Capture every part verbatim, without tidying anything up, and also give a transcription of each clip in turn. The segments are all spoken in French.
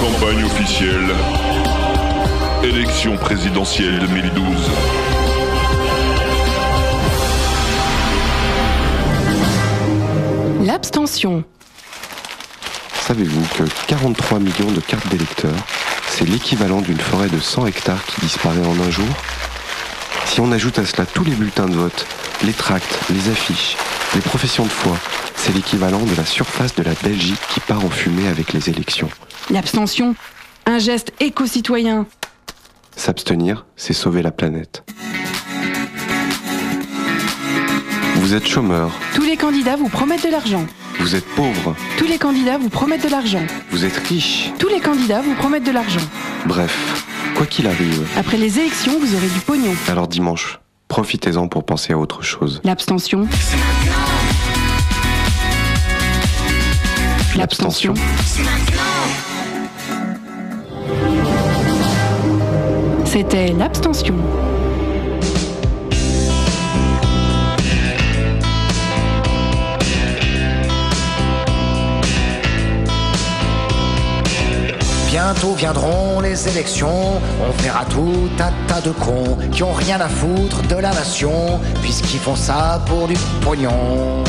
Campagne officielle. Élection présidentielle deux mille douze. L'abstention. Savez-vous que quarante-trois millions de cartes d'électeurs, c'est l'équivalent d'une forêt de cent hectares qui disparaît en un jour? Si on ajoute à cela tous les bulletins de vote, les tracts, les affiches, les professions de foi, c'est l'équivalent de la surface de la Belgique qui part en fumée avec les élections. L'abstention, un geste éco-citoyen. S'abstenir, c'est sauver la planète. Vous êtes chômeur. Tous les candidats vous promettent de l'argent. Vous êtes pauvre. Tous les candidats vous promettent de l'argent. Vous êtes riche. Tous les candidats vous promettent de l'argent. Bref, quoi qu'il arrive. Après les élections, vous aurez du pognon. Alors dimanche, profitez-en pour penser à autre chose. L'abstention. L'abstention. C'était l'abstention. Bientôt viendront les élections, on verra tout un tas de cons qui ont rien à foutre de la nation, puisqu'ils font ça pour du pognon.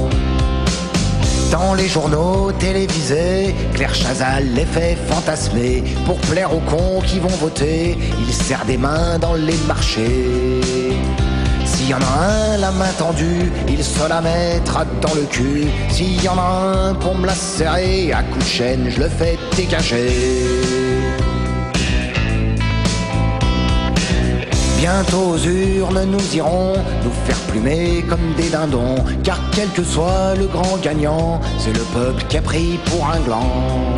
Dans les journaux télévisés, Claire Chazal les fait fantasmer. Pour plaire aux cons qui vont voter, il serre des mains dans les marchés. S'il y en a un la main tendue, il se la mettra dans le cul. S'il y en a un pour me la serrer, à coup de chaîne je le fais dégager. Bientôt aux urnes nous irons nous faire plumer comme des dindons, car quel que soit le grand gagnant, c'est le peuple qui a pris pour un gland.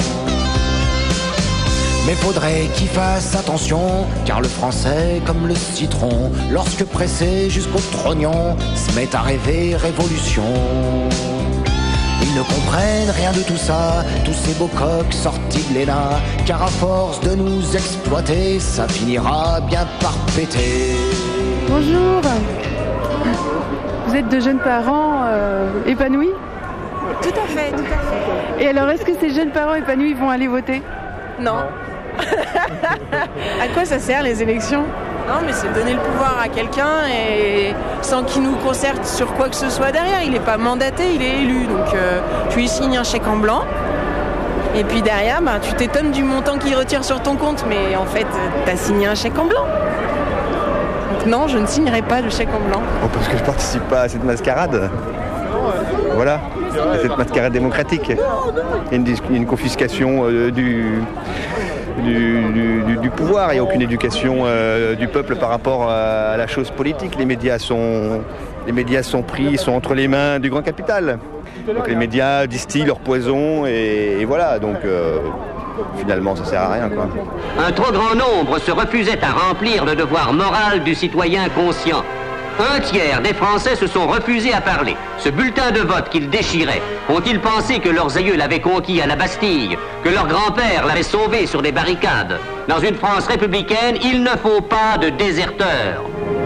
Mais faudrait qu'il fasse attention, car le français, comme le citron, lorsque pressé jusqu'au trognon, se met à rêver révolution. Ils ne comprennent rien de tout ça, tous ces beaux coqs sortis de l'E N A, car à force de nous exploiter, ça finira bien par péter. Bonjour. Vous êtes de jeunes parents euh, épanouis? Tout à fait, tout à fait. Et alors, est-ce que ces jeunes parents épanouis vont aller voter? Non. À quoi ça sert les élections? Non, mais c'est donner le pouvoir à quelqu'un et sans qu'il nous concerte sur quoi que ce soit derrière. Il n'est pas mandaté, il est élu. Donc euh, tu lui signes un chèque en blanc. Et puis derrière, bah, tu t'étonnes du montant qu'il retire sur ton compte. Mais en fait, tu as signé un chèque en blanc. Donc non, je ne signerai pas de chèque en blanc. Oh, parce que je participe pas à cette mascarade. Voilà, à cette mascarade démocratique. Il y a une, une confiscation euh, du... Du, du, du pouvoir, il n'y a aucune éducation euh, du peuple par rapport à, à la chose politique. Les médias sont, les médias sont pris, sont entre les mains du grand capital. Donc les médias distillent leur poison et, et voilà, donc euh, finalement ça sert à rien, quoi. Un trop grand nombre se refusait à remplir le devoir moral du citoyen conscient. Un tiers des Français se sont refusés à parler. Ce bulletin de vote qu'ils déchiraient, ont-ils pensé que leurs aïeux l'avaient conquis à la Bastille, que leur grand-père l'avait sauvé sur des barricades? Dans une France républicaine, il ne faut pas de déserteurs.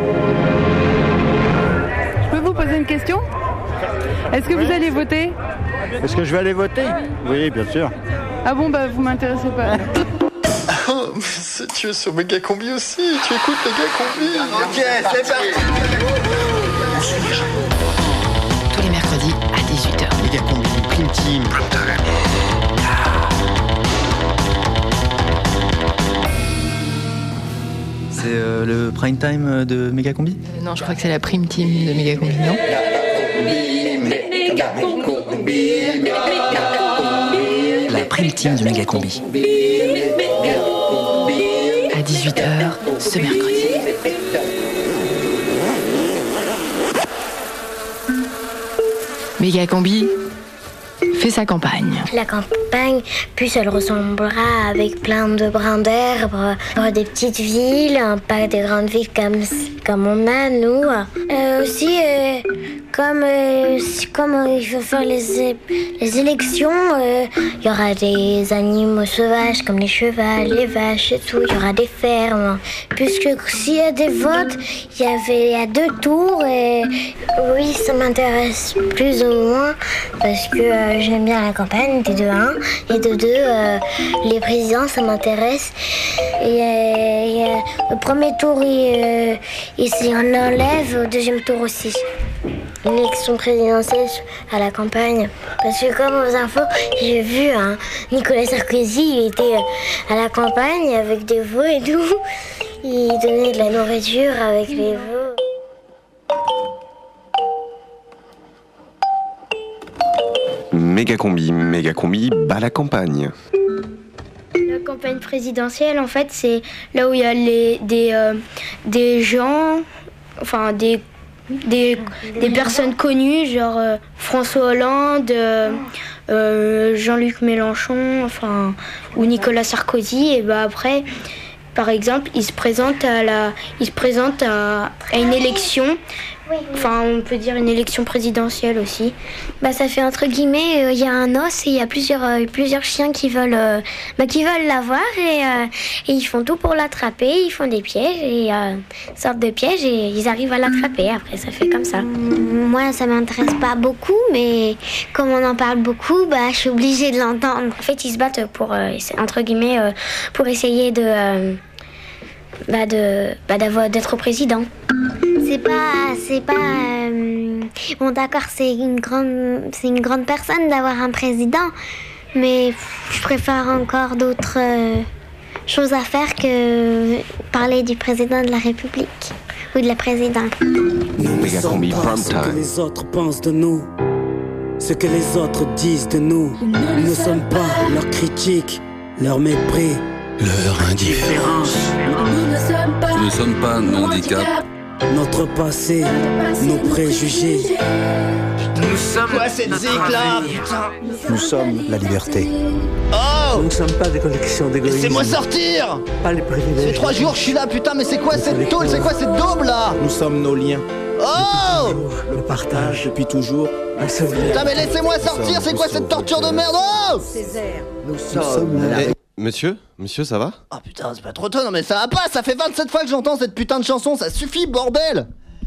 Je peux vous poser une question? Est-ce que vous allez voter? Est-ce que je vais aller voter? Oui, bien sûr. Ah bon, bah vous m'intéressez pas. Oh, mais tu es sur Megacombi aussi, tu écoutes Megacombi. Ok, c'est parti. Tous les mercredis à dix-huit heures. Megacombi, Prime Team. C'est euh, le prime time de Megacombi? euh, Non, je crois que c'est la prime team de Megacombi, non? La prime team de Megacombi. À dix-huit heures ce mercredi. Megacombi fait sa campagne. La campagne, puis elle ressemblera avec plein de brins d'herbe, des petites villes, pas des grandes villes comme, comme on a, nous. Euh, aussi, euh, comme, euh, comme euh, il faut faire les, les élections, euh, il y aura des animaux sauvages comme les chevaux, les vaches et tout. Il y aura des fermes. Puisque s'il y a des votes, il y avait il y a deux tours. Et oui, ça m'intéresse plus ou moins parce que euh, j'aime bien la campagne, de un. Et de deux, euh, les présidents, ça m'intéresse. Et, euh, et, euh, le premier tour, il, euh, il s'en enlève. Au deuxième tour aussi. L'élection présidentielle à la campagne. Parce que comme aux infos, j'ai vu hein, Nicolas Sarkozy, il était à la campagne avec des veaux et tout. Il donnait de la nourriture avec les veaux. Méga combi, méga combi, bat la campagne. La campagne présidentielle, en fait, c'est là où il y a les, des, euh, des gens, enfin des, des, des personnes connues, genre euh, François Hollande, euh, euh, Jean-Luc Mélenchon, enfin, ou Nicolas Sarkozy. Et bah après, par exemple, ils se présentent à la, ils se présentent à, à une élection. Enfin, on peut dire une élection présidentielle aussi. Bah, ça fait entre guillemets, il euh, y a un os et il y a plusieurs, euh, plusieurs chiens qui veulent, euh, bah, qui veulent l'avoir et, euh, et ils font tout pour l'attraper. Ils font des pièges et euh, sortent de pièges et ils arrivent à l'attraper. Après, ça fait comme ça. Moi, ça m'intéresse pas beaucoup, mais comme on en parle beaucoup, bah, je suis obligée de l'entendre. En fait, ils se battent pour, euh, entre guillemets, euh, pour essayer de, euh, bah, de, bah, d'avoir, d'être président. C'est pas, c'est pas, euh, bon d'accord, c'est une grande, c'est une grande personne d'avoir un président, mais je préfère encore d'autres euh, choses à faire que parler du président de la République ou de la présidente. Nous ne sommes pas ce que les autres pensent de nous, ce que les autres disent de nous. Nous ne sommes pas leurs critiques, leur mépris, leur indifférence. Nous ne sommes pas, Nous ne sommes pas un handicap. Notre passé, nos préjugés. Nous sommes quoi cette zik là, putain. Nous sommes la liberté. Oh, nous ne sommes pas des collections d'égoïsme. Laissez-moi sortir. Pas les privilèges. Ça fait trois jours que je suis là, putain, mais c'est quoi cette tôle, c'est quoi cette daube là? Nous sommes nos liens. Oh, le partage depuis toujours. Putain, mais laissez-moi sortir, c'est quoi cette torture de merde? Oh, Césaire. Nous sommes la liberté. Monsieur Monsieur, ça va? Oh putain, c'est pas trop tôt, non mais ça va pas, ça fait vingt-sept fois que j'entends cette putain de chanson, ça suffit, bordel!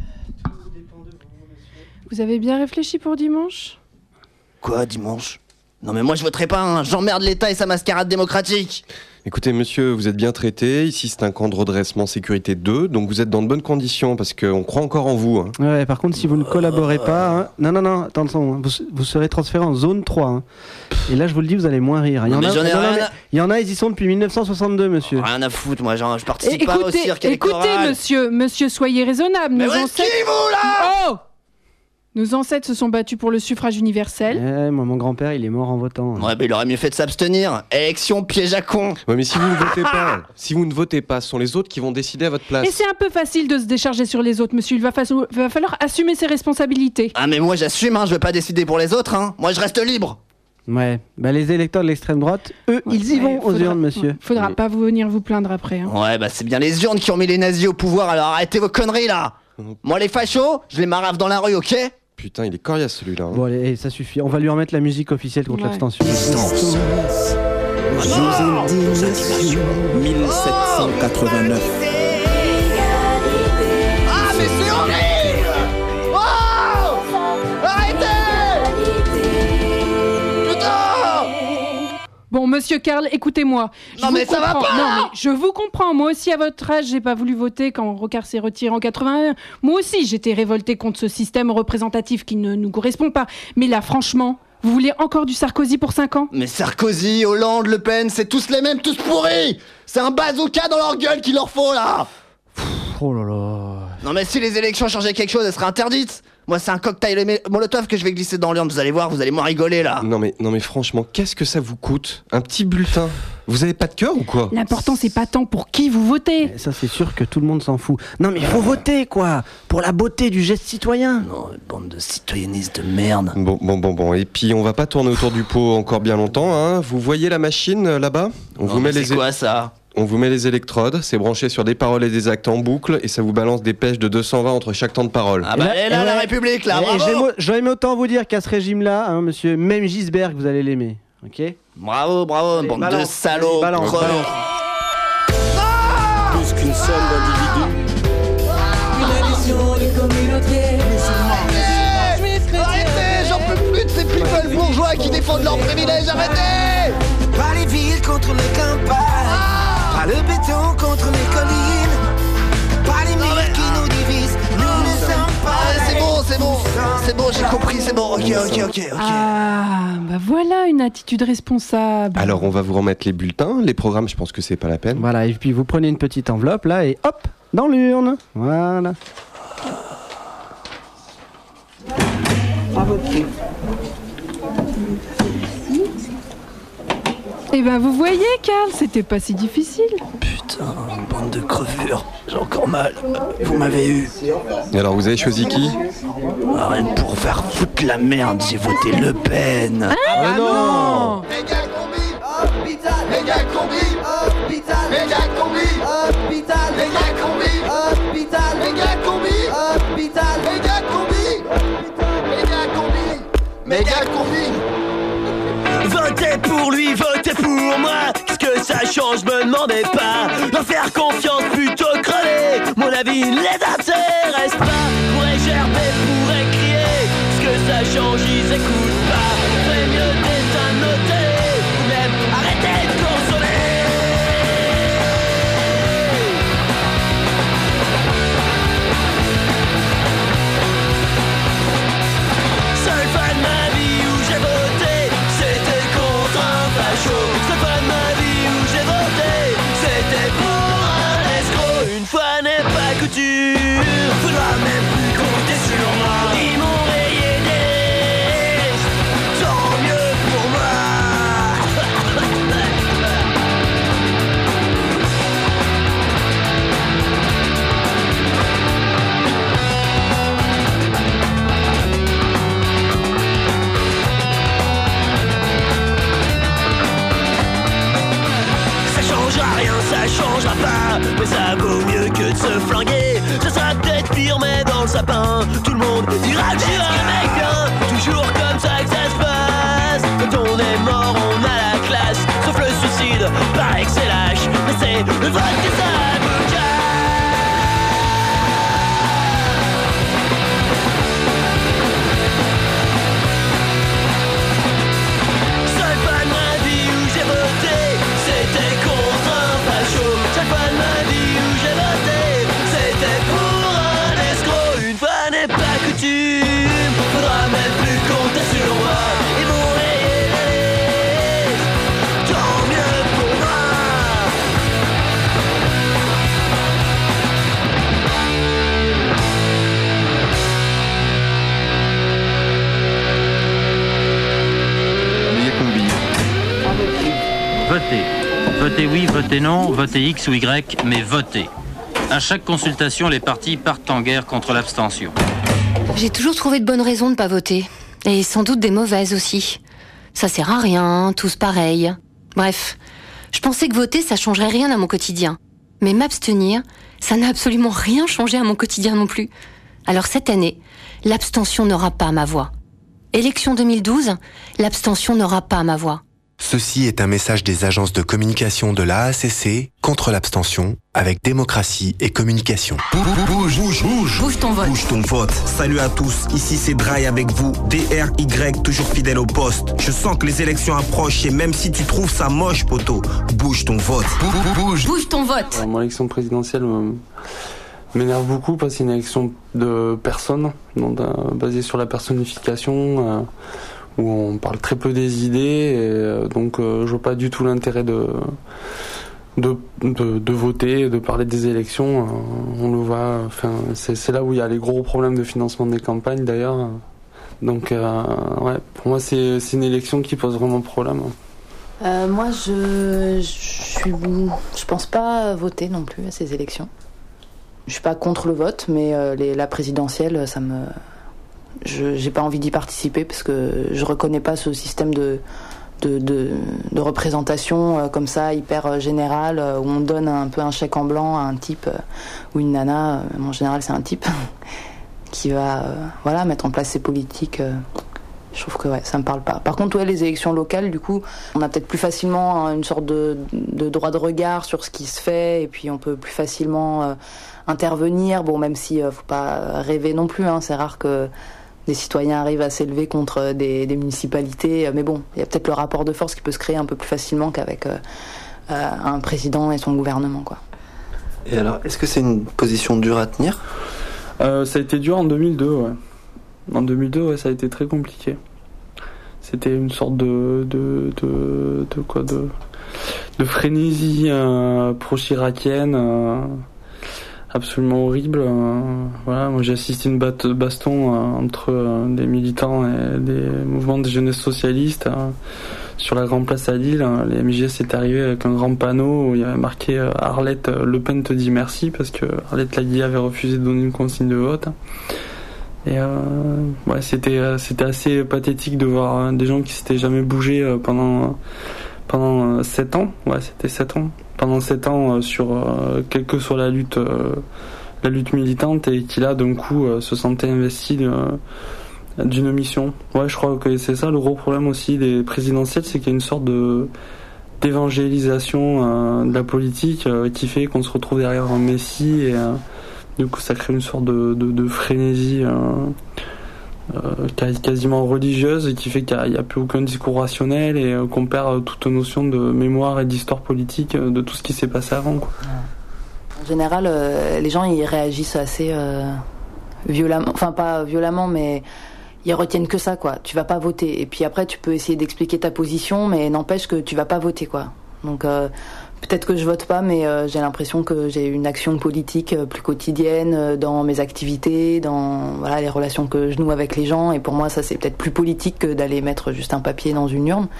Vous avez bien réfléchi pour dimanche? Quoi, dimanche? Non mais moi je voterai pas, hein. J'emmerde l'État et sa mascarade démocratique. Écoutez monsieur, vous êtes bien traité, ici c'est un camp de redressement sécurité deux, donc vous êtes dans de bonnes conditions parce qu'on croit encore en vous. Hein. Ouais, par contre si vous ne collaborez pas, hein, non non non, attention, vous, vous serez transféré en zone trois. Hein. Et là je vous le dis, vous allez moins rire. Il y en, non, a, j'en ai non, rien non, à... il y en a, ils y sont depuis mille neuf cent soixante-deux monsieur. Rien à foutre, moi genre, je participe écoutez, pas au cirque électoral. Écoutez monsieur, monsieur soyez raisonnable. Mais nos vous êtes ancêtres... qui vous là? Oh, nos ancêtres se sont battus pour le suffrage universel. Eh, moi, mon grand-père, il est mort en votant. Ouais, bah il aurait mieux fait de s'abstenir. Élection piège à con. Ouais, mais si vous ne votez pas, si vous ne votez pas, ce sont les autres qui vont décider à votre place. Et c'est un peu facile de se décharger sur les autres, monsieur. Il va, fa- va falloir assumer ses responsabilités. Ah, mais moi j'assume, hein, je veux pas décider pour les autres, hein. Moi je reste libre. Ouais, bah les électeurs de l'extrême droite, eux, ouais, ils y vont ouais, aux faudra, urnes, monsieur. Ouais, faudra mais... pas vous venir vous plaindre après. Hein. Ouais, bah c'est bien les urnes qui ont mis les nazis au pouvoir, alors arrêtez vos conneries là. Moi les fachos, je les marave dans la rue, ok? Putain, il est coriace celui-là. Hein. Bon, allez, ça suffit. On va lui remettre la musique officielle contre ouais. l'abstention. Distance. Indignation. mille sept cent quatre-vingt-neuf. Ah, mais c'est horrible! Oh! Arrêtez! Putain! Bon, monsieur Karl, écoutez-moi. Je non, mais ça comprends. va pas! Non, mais je vous comprends. Moi aussi, à votre âge, j'ai pas voulu voter quand Rocard s'est retiré en quatre-vingt-un. Moi aussi, j'étais révoltée contre ce système représentatif qui ne nous correspond pas. Mais là, franchement, vous voulez encore du Sarkozy pour cinq ans? Mais Sarkozy, Hollande, Le Pen, c'est tous les mêmes, tous pourris! C'est un bazooka dans leur gueule qu'il leur faut, là! Oh là là... Non mais si les élections changeaient quelque chose, elles seraient interdites. Moi c'est un cocktail molotov que je vais glisser dans l'urne, vous allez voir, vous allez moins rigoler là. Non mais, non mais franchement, qu'est-ce que ça vous coûte? Un petit bulletin? Vous avez pas de cœur ou quoi? L'important c'est pas tant pour qui vous votez. Mais ça c'est sûr que tout le monde s'en fout. Non mais il faut voter quoi, pour la beauté du geste citoyen. Non, une bande de citoyennistes de merde. Bon, bon, bon, bon, et puis on va pas tourner autour du pot encore bien longtemps, hein. Vous voyez la machine là-bas? On non, vous met les... C'est quoi ça? On vous met les électrodes, c'est branché sur des paroles et des actes en boucle et ça vous balance des pêches de deux cent vingt entre chaque temps de parole. Ah bah elle est là, la République, là, Et- et bravo. j'ai- J'aurais aimé autant vous dire qu'à ce régime-là, hein, monsieur, même Gisbert, vous allez l'aimer. Ok. Bravo, bravo, Allez, bande balance, de salauds. balance, crevés. balance. Plus qu'une somme d'individus. Une addition de communauté. Arrêtez, j'en peux plus de ces people bourgeois qui défendent leurs privilèges, arrêtez. Pas les villes contre les campagnes. Pas le béton contre les collines. Pas les murs qui nous divisent. Nous ne sommes pas. Ah, c'est bon, c'est bon, c'est bon, j'ai compris, c'est bon, ok, ok, ok, ok. Ah, bah voilà une attitude responsable. Alors on va vous remettre les bulletins, les programmes je pense que c'est pas la peine. Voilà, et puis vous prenez une petite enveloppe là et hop, dans l'urne. Voilà. Eh ben vous voyez, Karl, c'était pas si difficile. Putain, bande de crevures, j'ai encore mal. Vous m'avez eu. Et alors vous avez choisi qui? Ah, rien que pour faire foutre la merde, j'ai voté Le Pen. Ah non. Méga combi, hôpital. Méga combi, hôpital. Méga combi, hôpital. Méga combi, hôpital. Méga combi, hôpital. Méga combi, méga combi, méga combi. Votez pour lui, votez pour moi. Qu'est-ce que ça change, me demandez pas. Leur faire confiance plutôt crever. Mon avis ne les intéresse pas. Pourrait gerber, pourrait crier. Ce que ça change, ils écoutent pas. Ferait mieux d'éteindre nos télés. Ou même arrêter de consoler. Seule fois de ma vie où j'ai voté, c'était contre un facho. Seule fois de ma vie où j'ai voté, c'était pour un escroc. Une fois n'est pas coutume, faudra même plus compter sur moi. Ils m'ont rayé des listes, tant mieux pour moi. Ça changera rien, ça changera pas. Mais ça vaut mieux que de se flinguer. Ça sera peut-être pire, mais dans le sapin, tout le monde dira que je suis un mec bien. Toujours comme ça que ça se passe. Quand on est mort, on a la classe. Sauf le suicide, paraît que c'est lâche. Mais c'est le vote des avocats. Seule fois de ma vie où j'ai voté, c'était contre un facho. Chaque fois de ma vie où j'ai voté, c'était pour un escroc. Une fois n'est pas coutume, faudra même plus compter sur moi. Ils vont rayer la liste, tant mieux pour moi. Méga combi. Votez. Votez oui, votez non, votez X ou Y, mais votez. À chaque consultation, les partis partent en guerre contre l'abstention. J'ai toujours trouvé de bonnes raisons de ne pas voter. Et sans doute des mauvaises aussi. Ça sert à rien, tous pareils. Bref, je pensais que voter, ça changerait rien à mon quotidien. Mais m'abstenir, ça n'a absolument rien changé à mon quotidien non plus. Alors cette année, l'abstention n'aura pas ma voix. Élection deux mille douze, l'abstention n'aura pas ma voix. Ceci est un message des agences de communication de l'A A C C contre l'abstention avec démocratie et communication. Bouge, bouge, bouge. Bouge ton vote. Bouge ton vote. Salut à tous, ici c'est Dry avec vous. D R Y, toujours fidèle au poste. Je sens que les élections approchent et même si tu trouves ça moche, poteau, bouge ton vote. Bouge. Bouge ton vote. Euh, Mon élection présidentielle me- m'énerve beaucoup parce que c'est une élection de personnes, donc, euh, basée sur la personnification, euh, où on parle très peu des idées, et euh, donc euh, je vois pas du tout l'intérêt de, de, de, de voter, de parler des élections. Euh, on le voit, enfin, c'est, c'est là où il y a les gros problèmes de financement des campagnes d'ailleurs. Donc euh, ouais, pour moi c'est, c'est une élection qui pose vraiment problème. Euh, moi, je, je suis, je pense pas voter non plus à ces élections. Je suis pas contre le vote, mais euh, les, la présidentielle, ça me, je, j'ai pas envie d'y participer parce que je reconnais pas ce système de, de, de, de représentation euh, comme ça, hyper euh, générale, euh, où on donne un peu un chèque en blanc à un type euh, ou une nana, euh, en général c'est un type, qui va euh, voilà, mettre en place ses politiques. Euh, je trouve que ouais, ça me parle pas. Par contre, ouais, les élections locales, du coup, on a peut-être plus facilement une sorte de, de droit de regard sur ce qui se fait, et puis on peut plus facilement euh, intervenir. Bon, même si euh, faut pas rêver non plus, hein, c'est rare que des citoyens arrivent à s'élever contre des, des municipalités, mais bon, il y a peut-être le rapport de force qui peut se créer un peu plus facilement qu'avec euh, euh, un président et son gouvernement, quoi. Et alors, est-ce que c'est une position dure à tenir ? euh, Ça a été dur en deux mille deux, ouais. En deux mille deux, ouais, ça a été très compliqué. C'était une sorte de de de, de quoi de de frénésie euh, pro-chiracienne euh, absolument horrible. Euh, voilà, moi j'ai assisté à une bat- baston euh, entre euh, des militants et des mouvements de jeunesse socialiste euh, sur la grande place à Lille. Les M J S est arrivé avec un grand panneau où il y avait marqué euh, Arlette Le Pen te dit merci, parce que Arlette Laguier avait refusé de donner une consigne de vote. Et euh, ouais, c'était c'était assez pathétique de voir euh, des gens qui s'étaient jamais bougés euh, pendant pendant euh, sept ans. Ouais, c'était sept ans. Pendant sept ans euh, sur euh, quelle que soit la lutte euh, la lutte militante, et qui là d'un coup euh, se sentaient investis euh, d'une mission. Ouais, je crois que c'est ça le gros problème aussi des présidentielles, c'est qu'il y a une sorte de d'évangélisation euh, de la politique euh, qui fait qu'on se retrouve derrière un messie, et euh, du coup, ça crée une sorte de, de, de frénésie euh, euh, quasiment religieuse, et qui fait qu'il n'y a, a plus aucun discours rationnel, et euh, qu'on perd toute notion de mémoire et d'histoire politique euh, de tout ce qui s'est passé avant, quoi. En général, euh, les gens ils réagissent assez euh, violemment, enfin pas violemment, mais ils retiennent que ça, quoi. Tu vas pas voter, et puis après tu peux essayer d'expliquer ta position, mais n'empêche que tu vas pas voter, quoi. Donc euh, peut-être que je vote pas, mais euh, j'ai l'impression que j'ai une action politique euh, plus quotidienne euh, dans mes activités, dans voilà, les relations que je noue avec les gens. Et pour moi, ça c'est peut-être plus politique que d'aller mettre juste un papier dans une urne.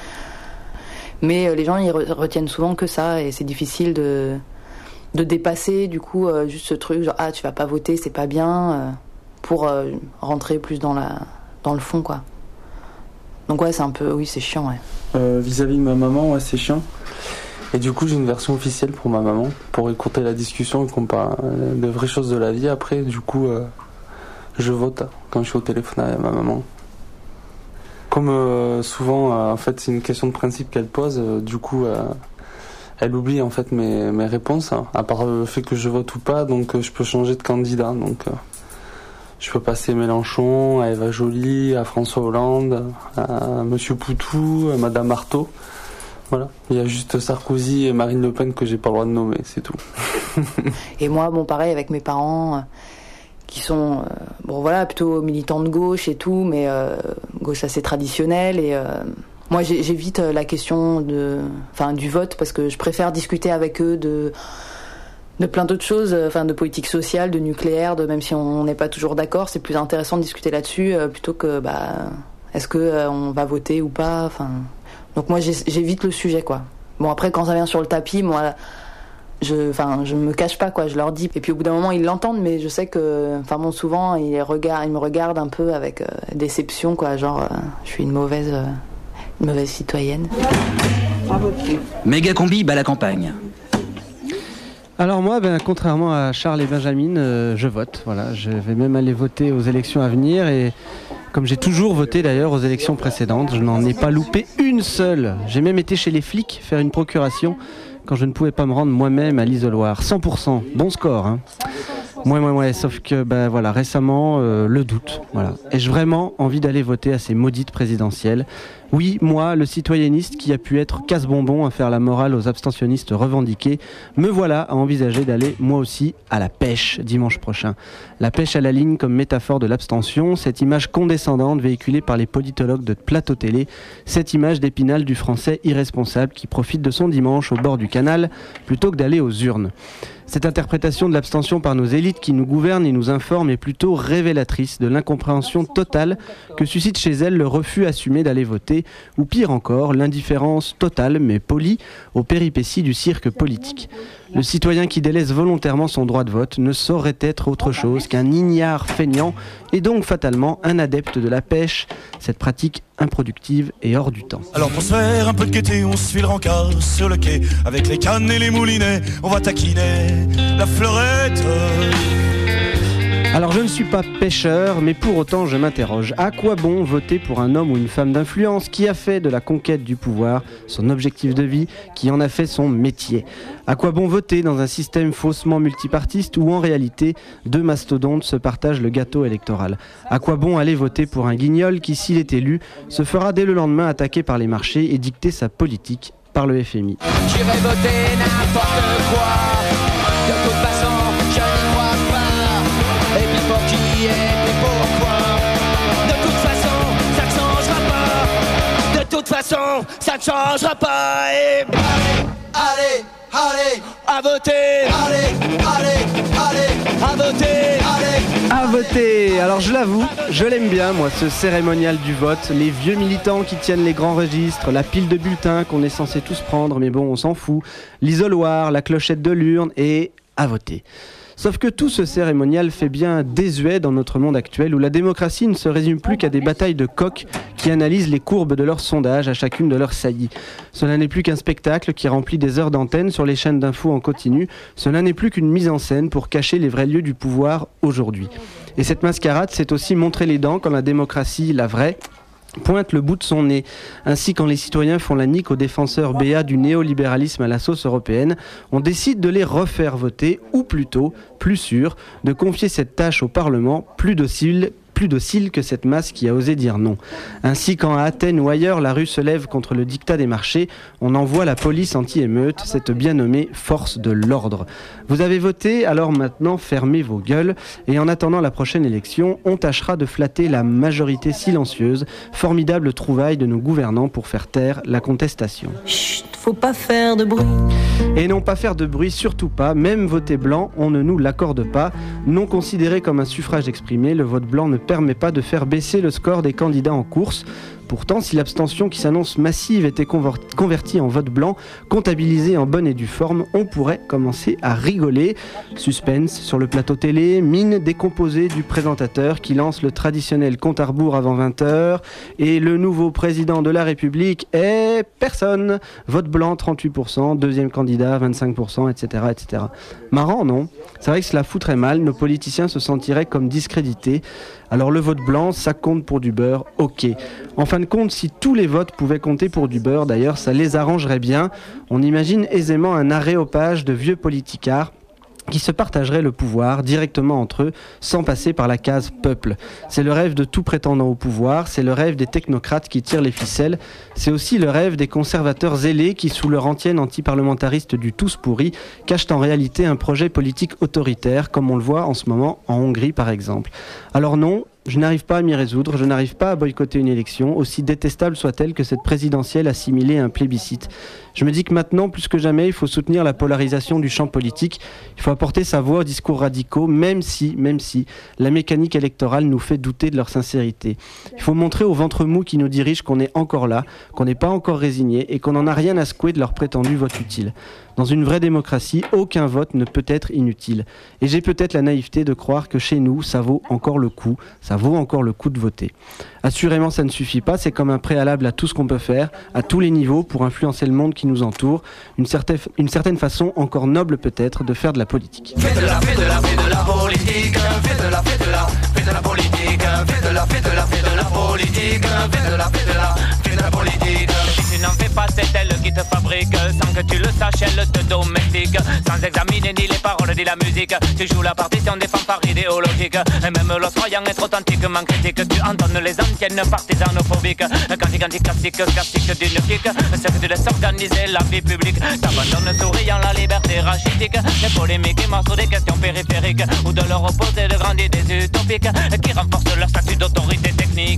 Mais euh, les gens, ils re- retiennent souvent que ça, et c'est difficile de, de dépasser du coup euh, juste ce truc, genre ah tu vas pas voter, c'est pas bien, euh, pour euh, rentrer plus dans, la, dans le fond, quoi. Donc ouais, c'est un peu, oui, c'est chiant, ouais. Euh, vis-à-vis de ma maman, ouais, c'est chiant. Et du coup, j'ai une version officielle pour ma maman, pour écouter la discussion et qu'on parle de vraies choses de la vie. Après, du coup, euh, je vote quand je suis au téléphone avec ma maman. Comme euh, souvent, euh, en fait, c'est une question de principe qu'elle pose, euh, du coup, euh, elle oublie en fait mes, mes réponses, hein, à part le fait que je vote ou pas, donc euh, je peux changer de candidat. Donc, euh, je peux passer Mélenchon, à Eva Joly, à François Hollande, à Monsieur Poutou, à Madame Artaud. Voilà, il y a juste Sarkozy et Marine Le Pen que j'ai pas le droit de nommer, c'est tout. Et moi, bon, pareil avec mes parents, euh, qui sont, euh, bon voilà, plutôt militants de gauche et tout, mais euh, gauche assez traditionnelle. Et euh, moi, j'ai, j'évite la question de, enfin, du vote, parce que je préfère discuter avec eux de, de plein d'autres choses, enfin, de politique sociale, de nucléaire, de même si on n'est pas toujours d'accord, c'est plus intéressant de discuter là-dessus euh, plutôt que, bah, est-ce que euh, on va voter ou pas, enfin. Donc moi j'évite le sujet, quoi. Bon, après quand ça vient sur le tapis, moi je enfin je me cache pas, quoi, je leur dis, et puis au bout d'un moment ils l'entendent, mais je sais que enfin bon, souvent ils regardent, ils me regardent un peu avec euh, déception, quoi, genre euh, je suis une mauvaise euh, une mauvaise citoyenne. Méga combi bat la campagne. Alors moi, ben, contrairement à Charles et Benjamin, euh, je vote. Voilà, je vais même aller voter aux élections à venir, et comme j'ai toujours voté d'ailleurs aux élections précédentes, je n'en ai pas loupé une seule. J'ai même été chez les flics faire une procuration quand je ne pouvais pas me rendre moi-même à l'isoloir. cent pour cent, bon score, hein. Ouais, ouais, ouais, sauf que ben, voilà, récemment, euh, le doute. Voilà. Ai-je vraiment envie d'aller voter à ces maudites présidentielles ? Oui, moi, le citoyenniste qui a pu être casse-bonbon à faire la morale aux abstentionnistes revendiqués, me voilà à envisager d'aller, moi aussi, à la pêche dimanche prochain. La pêche à la ligne comme métaphore de l'abstention, cette image condescendante véhiculée par les politologues de Plateau Télé, cette image d'Épinal du français irresponsable qui profite de son dimanche au bord du canal plutôt que d'aller aux urnes. Cette interprétation de l'abstention par nos élites qui nous gouvernent et nous informent est plutôt révélatrice de l'incompréhension totale que suscite chez elles le refus assumé d'aller voter voter, ou pire encore, l'indifférence totale mais polie aux péripéties du cirque politique. Le citoyen qui délaisse volontairement son droit de vote ne saurait être autre chose qu'un ignare feignant et donc fatalement un adepte de la pêche, cette pratique improductive et hors du temps. Alors pour se faire un peu de gaieté, on se file rencard sur le quai. Avec les cannes et les moulinets, on va taquiner la fleurette. Alors je ne suis pas pêcheur, mais pour autant je m'interroge. À quoi bon voter pour un homme ou une femme d'influence qui a fait de la conquête du pouvoir son objectif de vie, qui en a fait son métier? À quoi bon voter dans un système faussement multipartiste où en réalité deux mastodontes se partagent le gâteau électoral? À quoi bon aller voter pour un guignol qui, s'il est élu, se fera dès le lendemain attaquer par les marchés et dicter sa politique par le F M I? J'irai voter n'importe quoi. De toute façon, je n'y crois pas. Et puis pour qui et puis pourquoi? De toute façon, ça ne changera pas. De toute façon, ça ne changera pas. Et allez, allez, allez, à voter. Allez, allez, allez, à voter. Allez. À voter. Alors je l'avoue, je l'aime bien moi ce cérémonial du vote, les vieux militants qui tiennent les grands registres, la pile de bulletins qu'on est censé tous prendre mais bon on s'en fout, l'isoloir, la clochette de l'urne et à voter. Sauf que tout ce cérémonial fait bien désuet dans notre monde actuel où la démocratie ne se résume plus qu'à des batailles de coqs qui analysent les courbes de leurs sondages à chacune de leurs saillies. Cela n'est plus qu'un spectacle qui remplit des heures d'antenne sur les chaînes d'infos en continu. Cela n'est plus qu'une mise en scène pour cacher les vrais lieux du pouvoir aujourd'hui. Et cette mascarade, c'est aussi montrer les dents quand la démocratie, la vraie, pointe le bout de son nez. Ainsi, quand les citoyens font la nique aux défenseurs béats du néolibéralisme à la sauce européenne, on décide de les refaire voter, ou plutôt, plus sûr, de confier cette tâche au Parlement, plus docile, plus docile que cette masse qui a osé dire non. Ainsi, quand à Athènes ou ailleurs la rue se lève contre le diktat des marchés, on envoie la police anti-émeute, cette bien nommée force de l'ordre. Vous avez voté, alors maintenant fermez vos gueules, et en attendant la prochaine élection, on tâchera de flatter la majorité silencieuse, formidable trouvaille de nos gouvernants pour faire taire la contestation. Chut, faut pas faire de bruit. Et non pas faire de bruit, surtout pas, même voter blanc, on ne nous l'accorde pas. Non considéré comme un suffrage exprimé, le vote blanc ne permet pas de faire baisser le score des candidats en course. Pourtant, si l'abstention qui s'annonce massive était convertie en vote blanc, comptabilisée en bonne et due forme, on pourrait commencer à rigoler. Suspense sur le plateau télé, mine décomposée du présentateur qui lance le traditionnel compte à rebours avant vingt heures, et le nouveau président de la République est personne. Vote blanc trente-huit pour cent, deuxième candidat vingt-cinq pour cent, et cetera, et cetera. Marrant, non? C'est vrai que cela foutrait mal, nos politiciens se sentiraient comme discrédités. Alors le vote blanc, ça compte pour du beurre, ok. En fin de compte, si tous les votes pouvaient compter pour du beurre, d'ailleurs, ça les arrangerait bien. On imagine aisément un aréopage de vieux politicards qui se partageraient le pouvoir directement entre eux, sans passer par la case peuple. C'est le rêve de tout prétendant au pouvoir, c'est le rêve des technocrates qui tirent les ficelles, c'est aussi le rêve des conservateurs zélés qui, sous leur antienne antiparlementariste du tous pourri, cachent en réalité un projet politique autoritaire, comme on le voit en ce moment en Hongrie par exemple. Alors non, je n'arrive pas à m'y résoudre, je n'arrive pas à boycotter une élection, aussi détestable soit-elle que cette présidentielle assimilée à un plébiscite. Je me dis que maintenant, plus que jamais, il faut soutenir la polarisation du champ politique, il faut apporter sa voix aux discours radicaux, même si, même si, la mécanique électorale nous fait douter de leur sincérité. Il faut montrer aux ventres mous qui nous dirigent qu'on est encore là, qu'on n'est pas encore résigné et qu'on n'en a rien à secouer de leur prétendu vote utile. Dans une vraie démocratie, aucun vote ne peut être inutile. Et j'ai peut-être la naïveté de croire que chez nous, ça vaut encore le coup, ça vaut encore le coup de voter. Assurément, ça ne suffit pas, c'est comme un préalable à tout ce qu'on peut faire, à tous les niveaux, pour influencer le monde qui nous entoure, une certaine, une certaine façon encore noble peut-être de faire de la politique. Fais de la, fais de la, fais de la politique, fais de la, fais de la, fais de la politique, fais de la, fais de la, fais de la politique, fais de la, fais de la, fais de la politique. Si tu n'en fais pas, c'est elle qui te fabrique, sans que tu le saches, elle te domestique, sans examiner ni les paroles ni la musique. Tu joues la partition des fanfares idéologiques, et même l'autre croyant être authentiquement critique, tu entonnes les anciennes partisanophobiques, quantique, anti-classique, classique d'une clique, ce que tu laisses organiser la vie publique. T'abandonnes souriant la liberté rachitique, les polémiques et morceaux des questions périphériques, ou de leur opposer de grandes idées utopiques, qui renforcent leur statut d'autorité technique.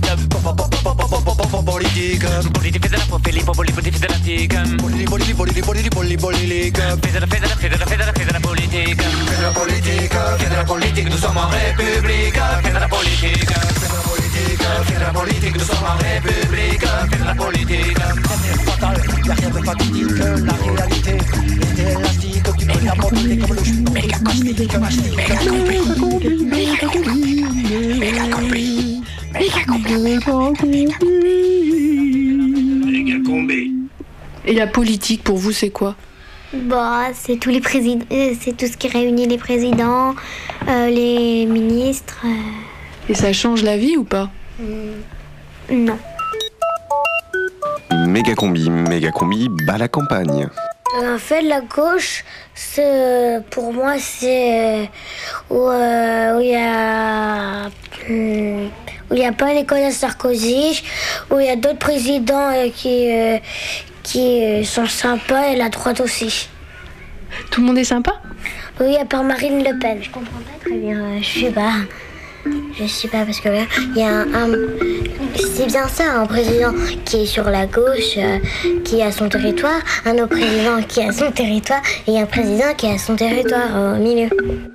Politique, politique de la prophélie, politique de la tique, politique, politique, politique, politique, politique, fais de la, fais de la, fais de la, fais de la, fais de la politique, fais de la politique, fais de la politique, nous sommes en république, fais de la politique, fais de la politique, fais de la politique, nous sommes en république. Vive la politique. C'est fatal, y'a rien de fatidique. La réalité est élastique. Tu peux la monter comme le chou. Méga cosmique, mastique. Méga combi. Méga combi. Méga combi. Méga combi. Méga combi. Et la politique, pour vous, c'est quoi? Bah, c'est tous les présidents, c'est tout ce qui réunit les présidents, euh, les ministres. Euh... Et ça change la vie ou pas? mmh, Non. Méga combi, méga combi, bat la campagne. En fait, la gauche, c'est, pour moi, c'est où euh, où il y a hum, où il y a pas Nicolas Sarkozy, où il y a d'autres présidents euh, qui euh, qui euh, sont sympas, et la droite aussi. Tout le monde est sympa? Oui, à part Marine Le Pen. Je comprends pas très bien. Euh, je sais pas. Je sais pas, parce que là, il y a un, un... C'est bien ça, un président qui est sur la gauche, euh, qui a son territoire, un autre président qui a son territoire, et un président qui a son territoire euh, au milieu.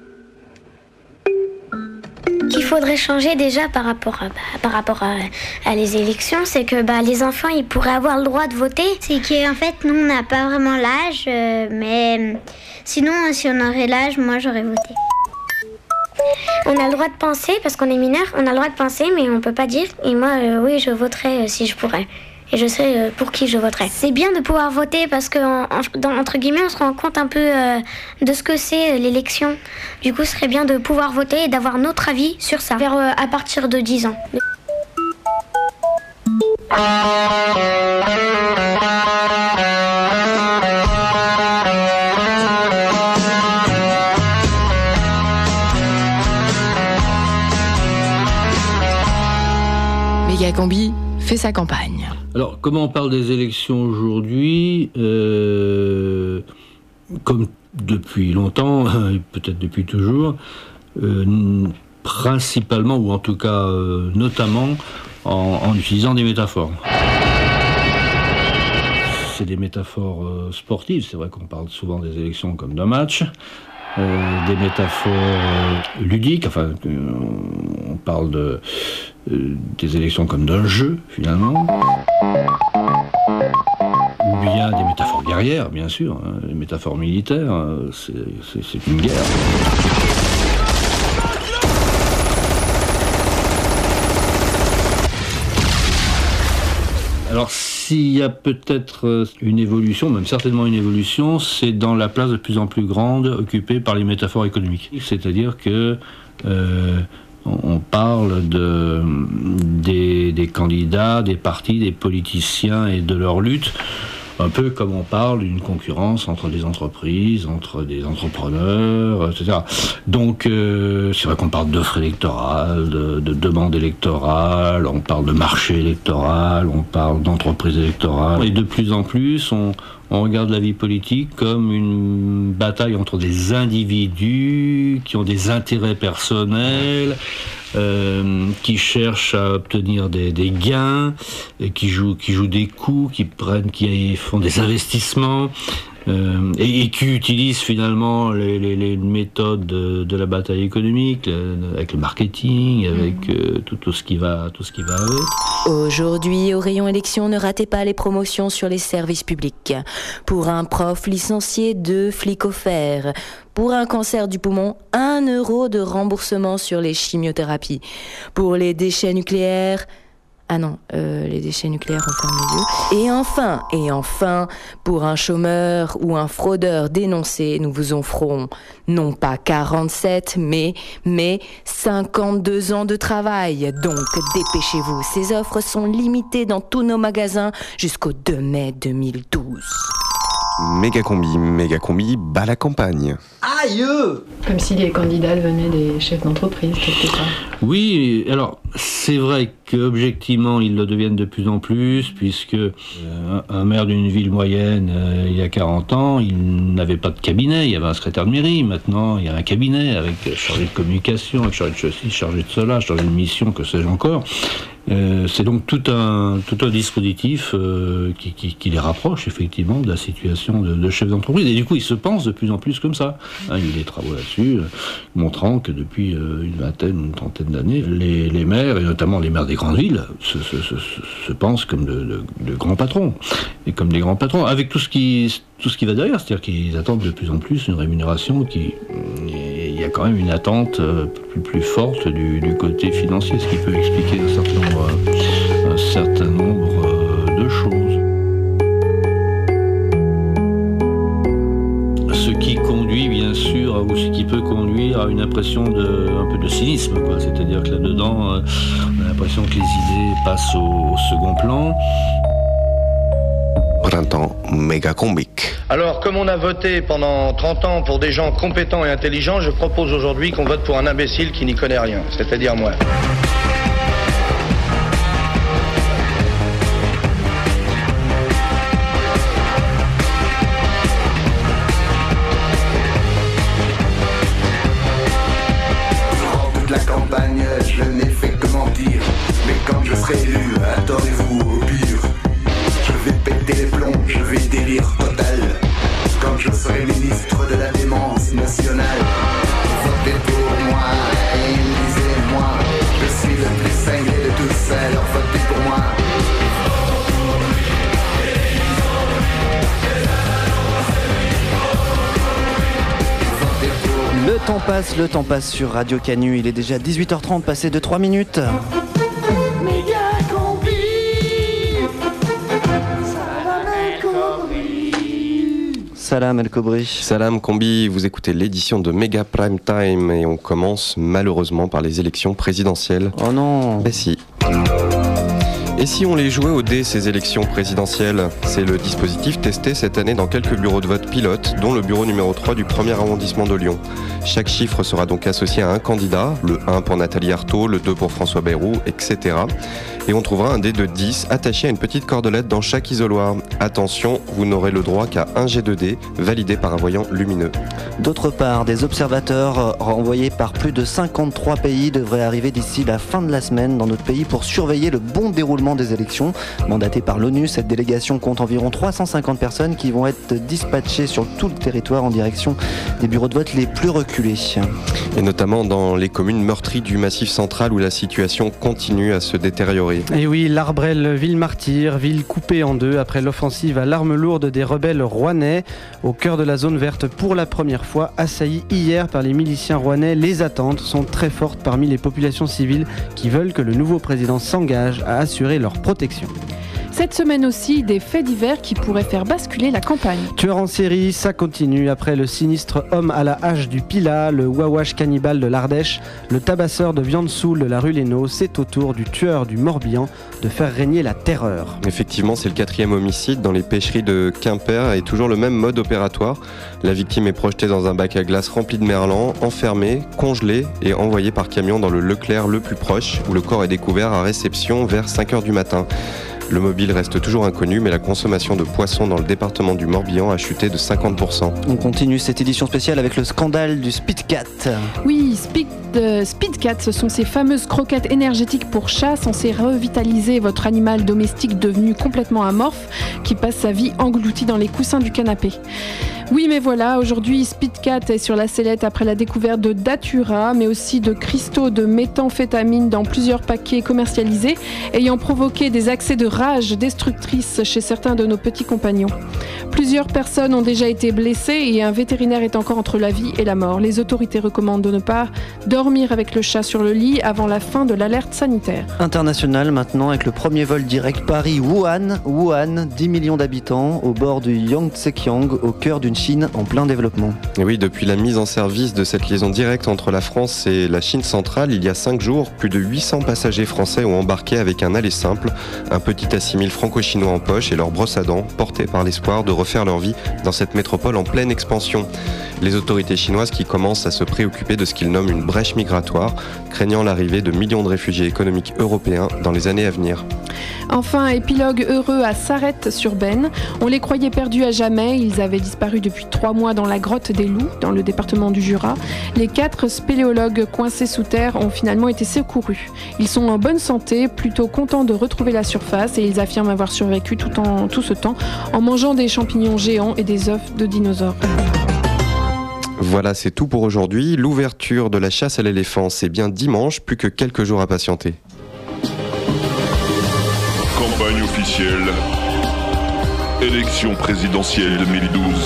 Qu'il faudrait changer déjà par rapport à, bah, par rapport à, à les élections, c'est que bah, les enfants, ils pourraient avoir le droit de voter. C'est qu'en fait, nous, on n'a pas vraiment l'âge, euh, mais sinon, si on aurait l'âge, moi, j'aurais voté. On a le droit de penser, parce qu'on est mineur, on a le droit de penser, mais on peut pas dire. Et moi, euh, oui, je voterais euh, si je pourrais. Et je sais euh, pour qui je voterais. C'est bien de pouvoir voter parce que, en, en, dans, entre guillemets, on se rend compte un peu euh, de ce que c'est euh, l'élection. Du coup, ce serait bien de pouvoir voter et d'avoir notre avis sur ça, vers, euh, à partir de dix ans. Combi fait sa campagne. Alors, comment on parle des élections aujourd'hui euh, comme depuis longtemps, peut-être depuis toujours, euh, principalement, ou en tout cas euh, notamment, en, en utilisant des métaphores. C'est des métaphores euh, sportives, c'est vrai qu'on parle souvent des élections comme d'un match. Euh, des métaphores euh, ludiques, enfin, euh, on parle de, euh, des élections comme d'un jeu, finalement. Ou bien des métaphores guerrières, bien sûr, hein, des métaphores militaires, euh, c'est, c'est, c'est une guerre. Alors, s'il y a peut-être une évolution, même certainement une évolution, c'est dans la place de plus en plus grande occupée par les métaphores économiques. C'est-à-dire que euh, on parle de, des, des candidats, des partis, des politiciens et de leur lutte, un peu comme on parle d'une concurrence entre des entreprises, entre des entrepreneurs, et cetera. Donc, euh, c'est vrai qu'on parle d'offres électorales, de, de demandes électorales, on parle de marché électoral, on parle d'entreprises électorales. Et de plus en plus, on, on regarde la vie politique comme une bataille entre des individus qui ont des intérêts personnels, Euh, qui cherchent à obtenir des, des gains, et qui jouent, qui jouent des coups, qui prennent, qui font des investissements, euh, et, et qui utilisent finalement les, les, les méthodes de, de la bataille économique, le, avec le marketing, avec euh, tout, tout ce qui va, tout ce qui va avec. Aujourd'hui, au rayon élection, ne ratez pas les promotions sur les services publics. Pour un prof licencié, deux flics offerts. Pour un cancer du poumon, un euro de remboursement sur les chimiothérapies. Pour les déchets nucléaires... Ah non, euh, les déchets nucléaires en plein milieu. Et enfin, et enfin, pour un chômeur ou un fraudeur dénoncé, nous vous offrons non pas quarante-sept, mais, mais cinquante-deux ans de travail. Donc, dépêchez-vous. Ces offres sont limitées dans tous nos magasins jusqu'au deux mai deux mille douze. Méga combi, méga combi, bat la campagne. Aïe! Comme si les candidats venaient des chefs d'entreprise, quelque part. Oui, alors, c'est vrai qu'objectivement, ils le deviennent de plus en plus, puisque euh, un maire d'une ville moyenne, euh, il y a quarante ans, il n'avait pas de cabinet, il y avait un secrétaire de mairie. Maintenant, il y a un cabinet avec chargé de communication, avec chargé de ceci, chargé de cela, chargé de mission, que sais-je encore. Euh, c'est donc tout un, tout un dispositif euh, qui, qui, qui les rapproche effectivement de la situation de, de chef d'entreprise. Et du coup, ils se pensent de plus en plus comme ça. Hein, il y a eu des travaux là-dessus, euh, montrant que depuis euh, une vingtaine, une trentaine d'années, les, les maires, et notamment les maires des grandes villes, se, se, se, se pensent comme de, de, de grands patrons. Et comme des grands patrons, avec tout ce qui, tout ce qui va derrière. C'est-à-dire qu'ils attendent de plus en plus une rémunération qui... Il y a quand même une attente euh, plus, plus forte du, du côté financier, ce qui peut expliquer un certain nombre, un certain nombre euh, de choses. Ce qui conduit bien sûr, ou ce qui peut conduire à une impression de, un peu de cynisme, quoi. C'est-à-dire que là-dedans, euh, on a l'impression que les idées passent au, au second plan. Printemps méga combique. Alors, comme on a voté pendant trente ans pour des gens compétents et intelligents, je propose aujourd'hui qu'on vote pour un imbécile qui n'y connaît rien, c'est-à-dire moi. Durant toute la campagne, je n'ai fait que mentir. Mais quand je serai élu, attendez-vous au pire. Je vais péter les plombs, je vais délire total. Quand je serai ministre de la démence nationale, votez pour moi, élisez-moi. Je suis le plus cinglé de tous, alors votez pour moi. Le temps passe, le temps passe sur Radio Canu. Il est déjà dix-huit heures trente, passé de trois minutes. Salam El Kobri. Salam Combi, vous écoutez l'édition de Méga Prime Time et on commence malheureusement par les élections présidentielles. Oh non. Ben si. Et si on les jouait au dé, ces élections présidentielles? C'est le dispositif testé cette année dans quelques bureaux de vote pilotes, dont le bureau numéro trois du premier arrondissement de Lyon. Chaque chiffre sera donc associé à un candidat, le un pour Nathalie Arthaud, le deux pour François Bayrou, et cetera. Et on trouvera un dé de dix attaché à une petite cordelette dans chaque isoloir. Attention, vous n'aurez le droit qu'à un jet de dés, validé par un voyant lumineux. D'autre part, des observateurs renvoyés par plus de cinquante-trois pays devraient arriver d'ici la fin de la semaine dans notre pays pour surveiller le bon déroulement des élections. Mandatée par l'ONU, cette délégation compte environ trois cent cinquante personnes qui vont être dispatchées sur tout le territoire en direction des bureaux de vote les plus reculés. Et notamment dans les communes meurtries du Massif central où la situation continue à se détériorer. Et oui, l'Arbrel, ville martyre, ville coupée en deux après l'offensive à l'arme lourde des rebelles rouennais, au cœur de la zone verte pour la première fois, assaillie hier par les miliciens rouennais. Les attentes sont très fortes parmi les populations civiles qui veulent que le nouveau président s'engage à assurer leur protection. Cette semaine aussi, des faits divers qui pourraient faire basculer la campagne. Tueur en série, ça continue. Après le sinistre homme à la hache du Pilat, le wawash cannibale de l'Ardèche, le tabasseur de viande soule de la rue Lénaud, c'est au tour du tueur du Morbihan de faire régner la terreur. Effectivement, c'est le quatrième homicide dans les pêcheries de Quimper et toujours le même mode opératoire. La victime est projetée dans un bac à glace rempli de merlan, enfermée, congelée et envoyée par camion dans le Leclerc le plus proche, où le corps est découvert à réception vers cinq heures du matin. Le mobile reste toujours inconnu, mais la consommation de poissons dans le département du Morbihan a chuté de cinquante pour cent. On continue cette édition spéciale avec le scandale du Speedcat. Oui, Speed, euh, Speedcat, ce sont ces fameuses croquettes énergétiques pour chats censées revitaliser votre animal domestique devenu complètement amorphe, qui passe sa vie englouti dans les coussins du canapé. Oui, mais voilà, aujourd'hui, Speedcat est sur la sellette après la découverte de datura, mais aussi de cristaux de méthamphétamine dans plusieurs paquets commercialisés, ayant provoqué des accès de rage destructrice chez certains de nos petits compagnons. Plusieurs personnes ont déjà été blessées et un vétérinaire est encore entre la vie et la mort. Les autorités recommandent de ne pas dormir avec le chat sur le lit avant la fin de l'alerte sanitaire. International maintenant avec le premier vol direct Paris-Wuhan. Wuhan, dix millions d'habitants, au bord du Yangtze-Kiang, au cœur d'une Chine en plein développement. Et oui, depuis la mise en service de cette liaison directe entre la France et la Chine centrale, il y a cinq jours, plus de huit cents passagers français ont embarqué avec un aller simple, un petit assimile franco-chinois en poche et leur brosse à dents, portés par l'espoir de refaire leur vie dans cette métropole en pleine expansion. Les autorités chinoises qui commencent à se préoccuper de ce qu'ils nomment une brèche migratoire, craignant l'arrivée de millions de réfugiés économiques européens dans les années à venir. Enfin, épilogue heureux à Sarrette-sur-Benne. On les croyait perdus à jamais. Ils avaient disparu depuis trois mois dans la grotte des Loups, dans le département du Jura. Les quatre spéléologues coincés sous terre ont finalement été secourus. Ils sont en bonne santé, plutôt contents de retrouver la surface et ils affirment avoir survécu tout, en, tout ce temps en mangeant des champignons géants et des œufs de dinosaures. Voilà, c'est tout pour aujourd'hui. L'ouverture de la chasse à l'éléphant, c'est bien dimanche, plus que quelques jours à patienter. Campagne officielle. Élection présidentielle deux mille douze.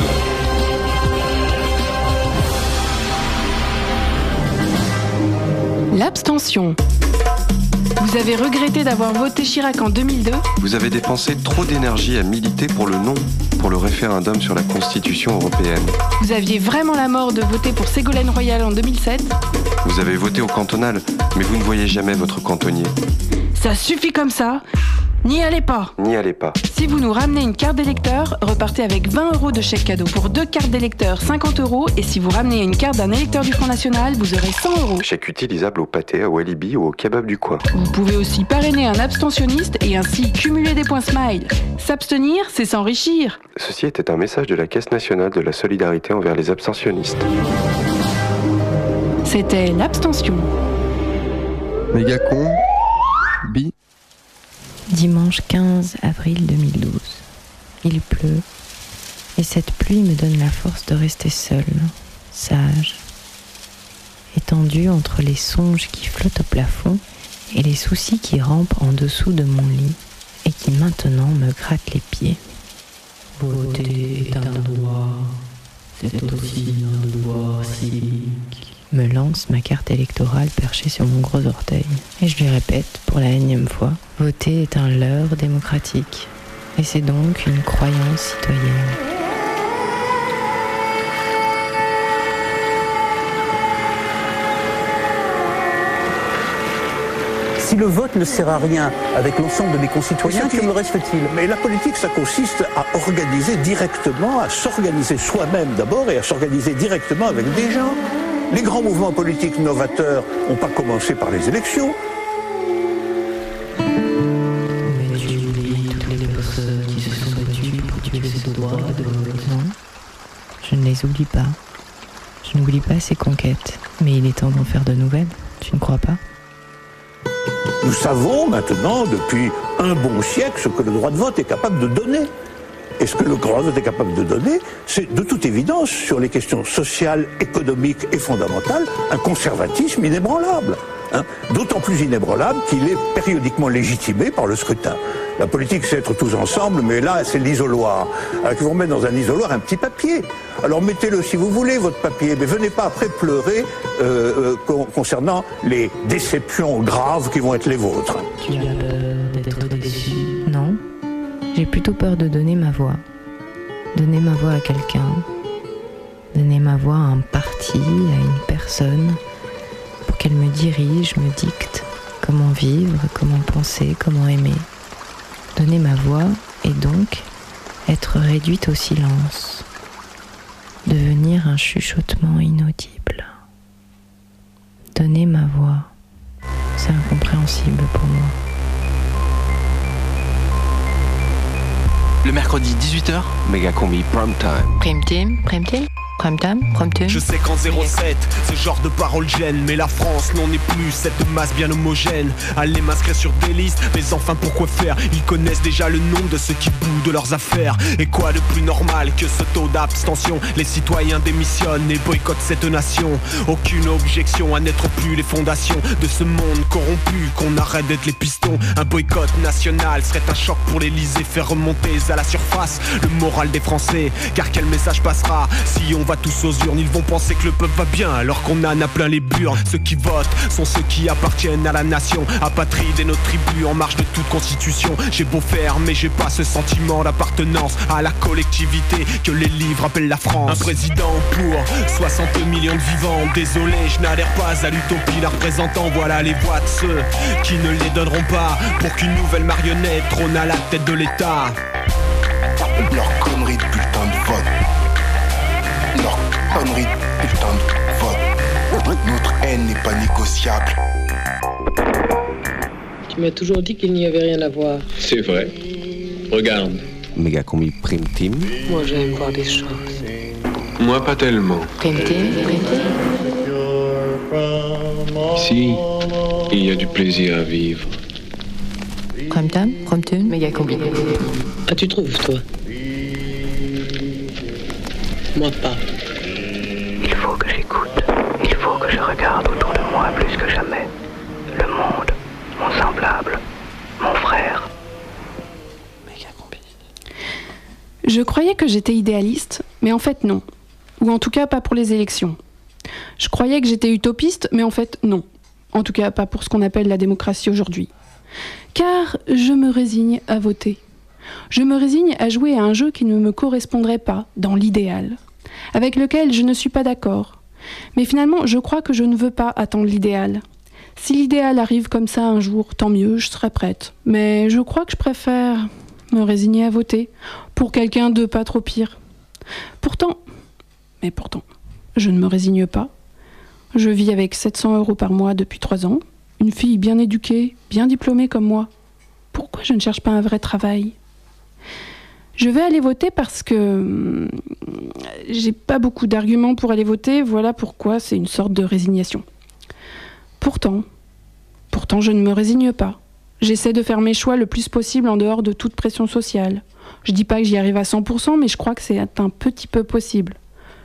L'abstention. Vous avez regretté d'avoir voté Chirac en deux mille deux ? Vous avez dépensé trop d'énergie à militer pour le non, pour le référendum sur la Constitution européenne. Vous aviez vraiment la mort de voter pour Ségolène Royal en deux mille sept ? Vous avez voté au cantonal, mais vous ne voyez jamais votre cantonnier. Ça suffit comme ça. N'y allez pas. N'y allez pas. Si vous nous ramenez une carte d'électeur, repartez avec vingt euros de chèque cadeau. Pour deux cartes d'électeur, cinquante euros. Et si vous ramenez une carte d'un électeur du Front National, vous aurez cent euros. Chèque utilisable au pâté, au alibi ou au kebab du coin. Vous pouvez aussi parrainer un abstentionniste et ainsi cumuler des points smile. S'abstenir, c'est s'enrichir. Ceci était un message de la Caisse nationale de la solidarité envers les abstentionnistes. C'était l'abstention. Mégacon, bi. Dimanche quinze avril deux mille douze. Il pleut, et cette pluie me donne la force de rester seule, sage, étendue entre les songes qui flottent au plafond et les soucis qui rampent en dessous de mon lit et qui maintenant me grattent les pieds. Voter est un devoir, c'est aussi un devoir civique. Me lance ma carte électorale perchée sur mon gros orteil. Et je lui répète, pour la énième fois, voter est un leurre démocratique. Et c'est donc une croyance citoyenne. Si le vote ne sert à rien avec l'ensemble de mes concitoyens, que me reste-t-il ? Mais la politique, ça consiste à organiser directement, à s'organiser soi-même d'abord et à s'organiser directement avec des gens. Les grands mouvements politiques novateurs n'ont pas commencé par les élections. Mais tu oublies toutes les personnes qui se sont battues pour tuer ce droit de vote. Non, je ne les oublie pas. Je n'oublie pas ces conquêtes. Mais il est temps d'en faire de nouvelles, tu ne crois pas ? Nous savons maintenant, depuis un bon siècle, ce que le droit de vote est capable de donner. Et ce que le droit de vote est capable de donner, c'est de toute évidence, sur les questions sociales, économiques et fondamentales, un conservatisme inébranlable. Hein, d'autant plus inébranlable qu'il est périodiquement légitimé par le scrutin. La politique, c'est être tous ensemble, mais là, c'est l'isoloir. Alors qu'ils vont mettre dans un isoloir un petit papier. Alors mettez-le si vous voulez, votre papier, mais venez pas après pleurer euh, euh, concernant les déceptions graves qui vont être les vôtres. Tu as peur d'être déçu ? Non, j'ai plutôt peur de donner ma voix. Donner ma voix à quelqu'un. Donner ma voix à un parti, à une personne, pour qu'elle me dirige, me dicte comment vivre, comment penser, comment aimer. Donner ma voix et donc être réduite au silence. Devenir un chuchotement inaudible. Donner ma voix, c'est incompréhensible pour moi. Le mercredi dix-huit heures, Mégacombi Prime Time. Prime Time, Prime Time, Prime Time, Prime Time. Je sais qu'en zéro sept, ce genre de paroles gêne, mais la France n'en est plus cette masse bien homogène. Allez m'inscrire sur des listes, mais enfin pourquoi faire ? Ils connaissent déjà le nom de ceux qui boudent de leurs affaires. Et quoi de plus normal que ce taux d'abstention ? Les citoyens démissionnent et boycottent cette nation. Aucune objection à n'être plus les fondations de ce monde corrompu, qu'on arrête d'être les pistons. Un boycott national serait un choc pour l'Elysée, faire remonter à la surface le moral des Français. Car quel message passera si on va tous aux urnes? Ils vont penser que le peuple va bien alors qu'on en a plein les burnes. Ceux qui votent sont ceux qui appartiennent à la nation, apatrides et nos tribus en marge de toute constitution. J'ai beau faire mais j'ai pas ce sentiment d'appartenance à la collectivité que les livres appellent la France. Un président pour soixante millions de vivants. Désolé, je n'adhère pas à l'utopie la représentant. Voilà les voix de ceux qui ne les donneront pas pour qu'une nouvelle marionnette trône à la tête de l'État. Leur connerie de putain de vote. Leur connerie de putain de vote. Notre haine n'est pas négociable. Tu m'as toujours dit qu'il n'y avait rien à voir. C'est vrai. Regarde. Mégacombi Prime Team. Moi, j'aime voir des choses. Moi, pas tellement. Prime Team, Prime Team. Ici, il y a du plaisir à vivre. Prime Time, Prime Team, Mégacombi. Ah, tu trouves, toi? Moi, pas. Il faut que j'écoute. Il faut que je regarde autour de moi plus que jamais. Le monde, mon semblable, mon frère. Je croyais que j'étais idéaliste, mais en fait non. Ou en tout cas pas pour les élections. Je croyais que j'étais utopiste, mais en fait non. En tout cas pas pour ce qu'on appelle la démocratie aujourd'hui. Car je me résigne à voter. Je me résigne à jouer à un jeu qui ne me correspondrait pas dans l'idéal, avec lequel je ne suis pas d'accord. Mais finalement, je crois que je ne veux pas attendre l'idéal. Si l'idéal arrive comme ça un jour, tant mieux, je serai prête. Mais je crois que je préfère me résigner à voter pour quelqu'un de pas trop pire. Pourtant, mais pourtant, je ne me résigne pas. Je vis avec sept cents euros par mois depuis trois ans, une fille bien éduquée, bien diplômée comme moi. Pourquoi je ne cherche pas un vrai travail ? Je vais aller voter parce que hum, j'ai pas beaucoup d'arguments pour aller voter, voilà pourquoi c'est une sorte de résignation. Pourtant, pourtant je ne me résigne pas. J'essaie de faire mes choix le plus possible en dehors de toute pression sociale. Je dis pas que j'y arrive à cent pour cent, mais je crois que c'est un petit peu possible.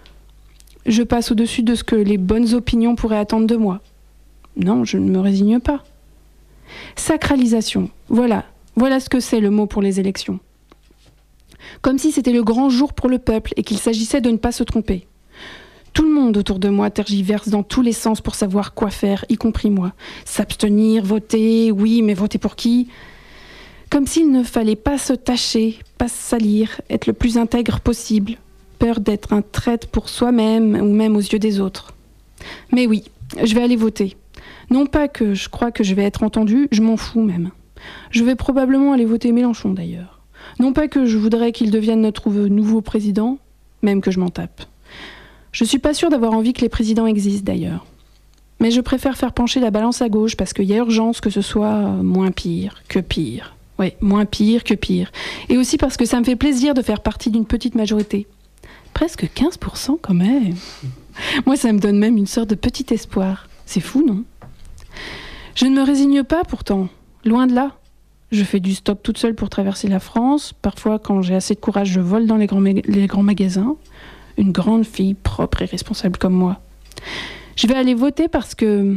Je passe au-dessus de ce que les bonnes opinions pourraient attendre de moi. Non, je ne me résigne pas. Sacralisation, voilà, voilà ce que c'est le mot pour les élections. Comme si c'était le grand jour pour le peuple et qu'il s'agissait de ne pas se tromper. Tout le monde autour de moi tergiverse dans tous les sens pour savoir quoi faire, y compris moi. S'abstenir, voter, oui, mais voter pour qui ? Comme s'il ne fallait pas se tâcher, pas se salir, être le plus intègre possible. Peur d'être un traître pour soi-même ou même aux yeux des autres. Mais oui, je vais aller voter. Non pas que je crois que je vais être entendue, je m'en fous même. Je vais probablement aller voter Mélenchon d'ailleurs. Non pas que je voudrais qu'il devienne notre nouveau président, même que je m'en tape. Je suis pas sûre d'avoir envie que les présidents existent d'ailleurs. Mais je préfère faire pencher la balance à gauche parce qu'il y a urgence que ce soit moins pire que pire. Oui, moins pire que pire. Et aussi parce que ça me fait plaisir de faire partie d'une petite majorité. Presque quinze pour cent quand même. Moi, ça me donne même une sorte de petit espoir. C'est fou, non ? Je ne me résigne pas pourtant, loin de là. Je fais du stop toute seule pour traverser la France. Parfois, quand j'ai assez de courage, je vole dans les grands, ma- les grands magasins. Une grande fille propre et responsable comme moi. Je vais aller voter parce que...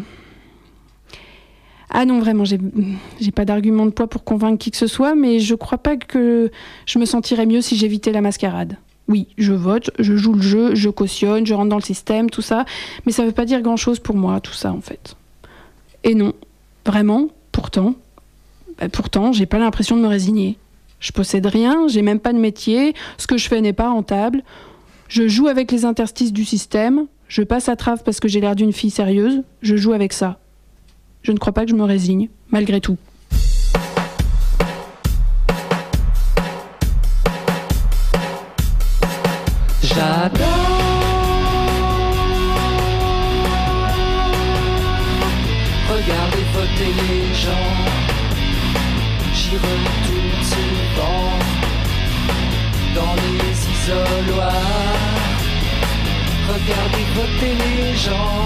Ah non, vraiment, j'ai, j'ai pas d'argument de poids pour convaincre qui que ce soit, mais je crois pas que je me sentirais mieux si j'évitais la mascarade. Oui, je vote, je joue le jeu, je cautionne, je rentre dans le système, tout ça, mais ça veut pas dire grand-chose pour moi, tout ça, en fait. Et non, vraiment, pourtant, bah, pourtant, j'ai pas l'impression de me résigner. Je possède rien, j'ai même pas de métier, ce que je fais n'est pas rentable. Je joue avec les interstices du système, je passe à trave parce que j'ai l'air d'une fille sérieuse, je joue avec ça. Je ne crois pas que je me résigne, malgré tout. J'adore regarder voter les gens. J'y retourne souvent dans les isoloirs. Regardez voter les gens.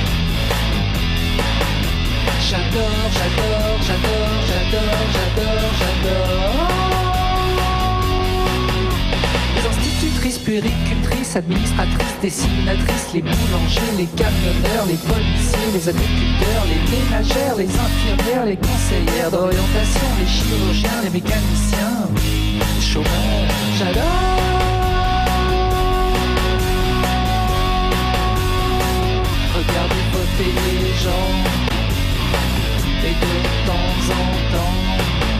J'adore, j'adore, j'adore, j'adore, j'adore, j'adore. Les institutrices, puéricultrices, administratrices, dessinatrices, les boulangers, les camionneurs, les policiers, les agriculteurs, les ménagères, les infirmières, les conseillères d'orientation, les chirurgiens, les mécaniciens, les chômeurs. J'adore. Regardez voter les gens. Et de temps en temps,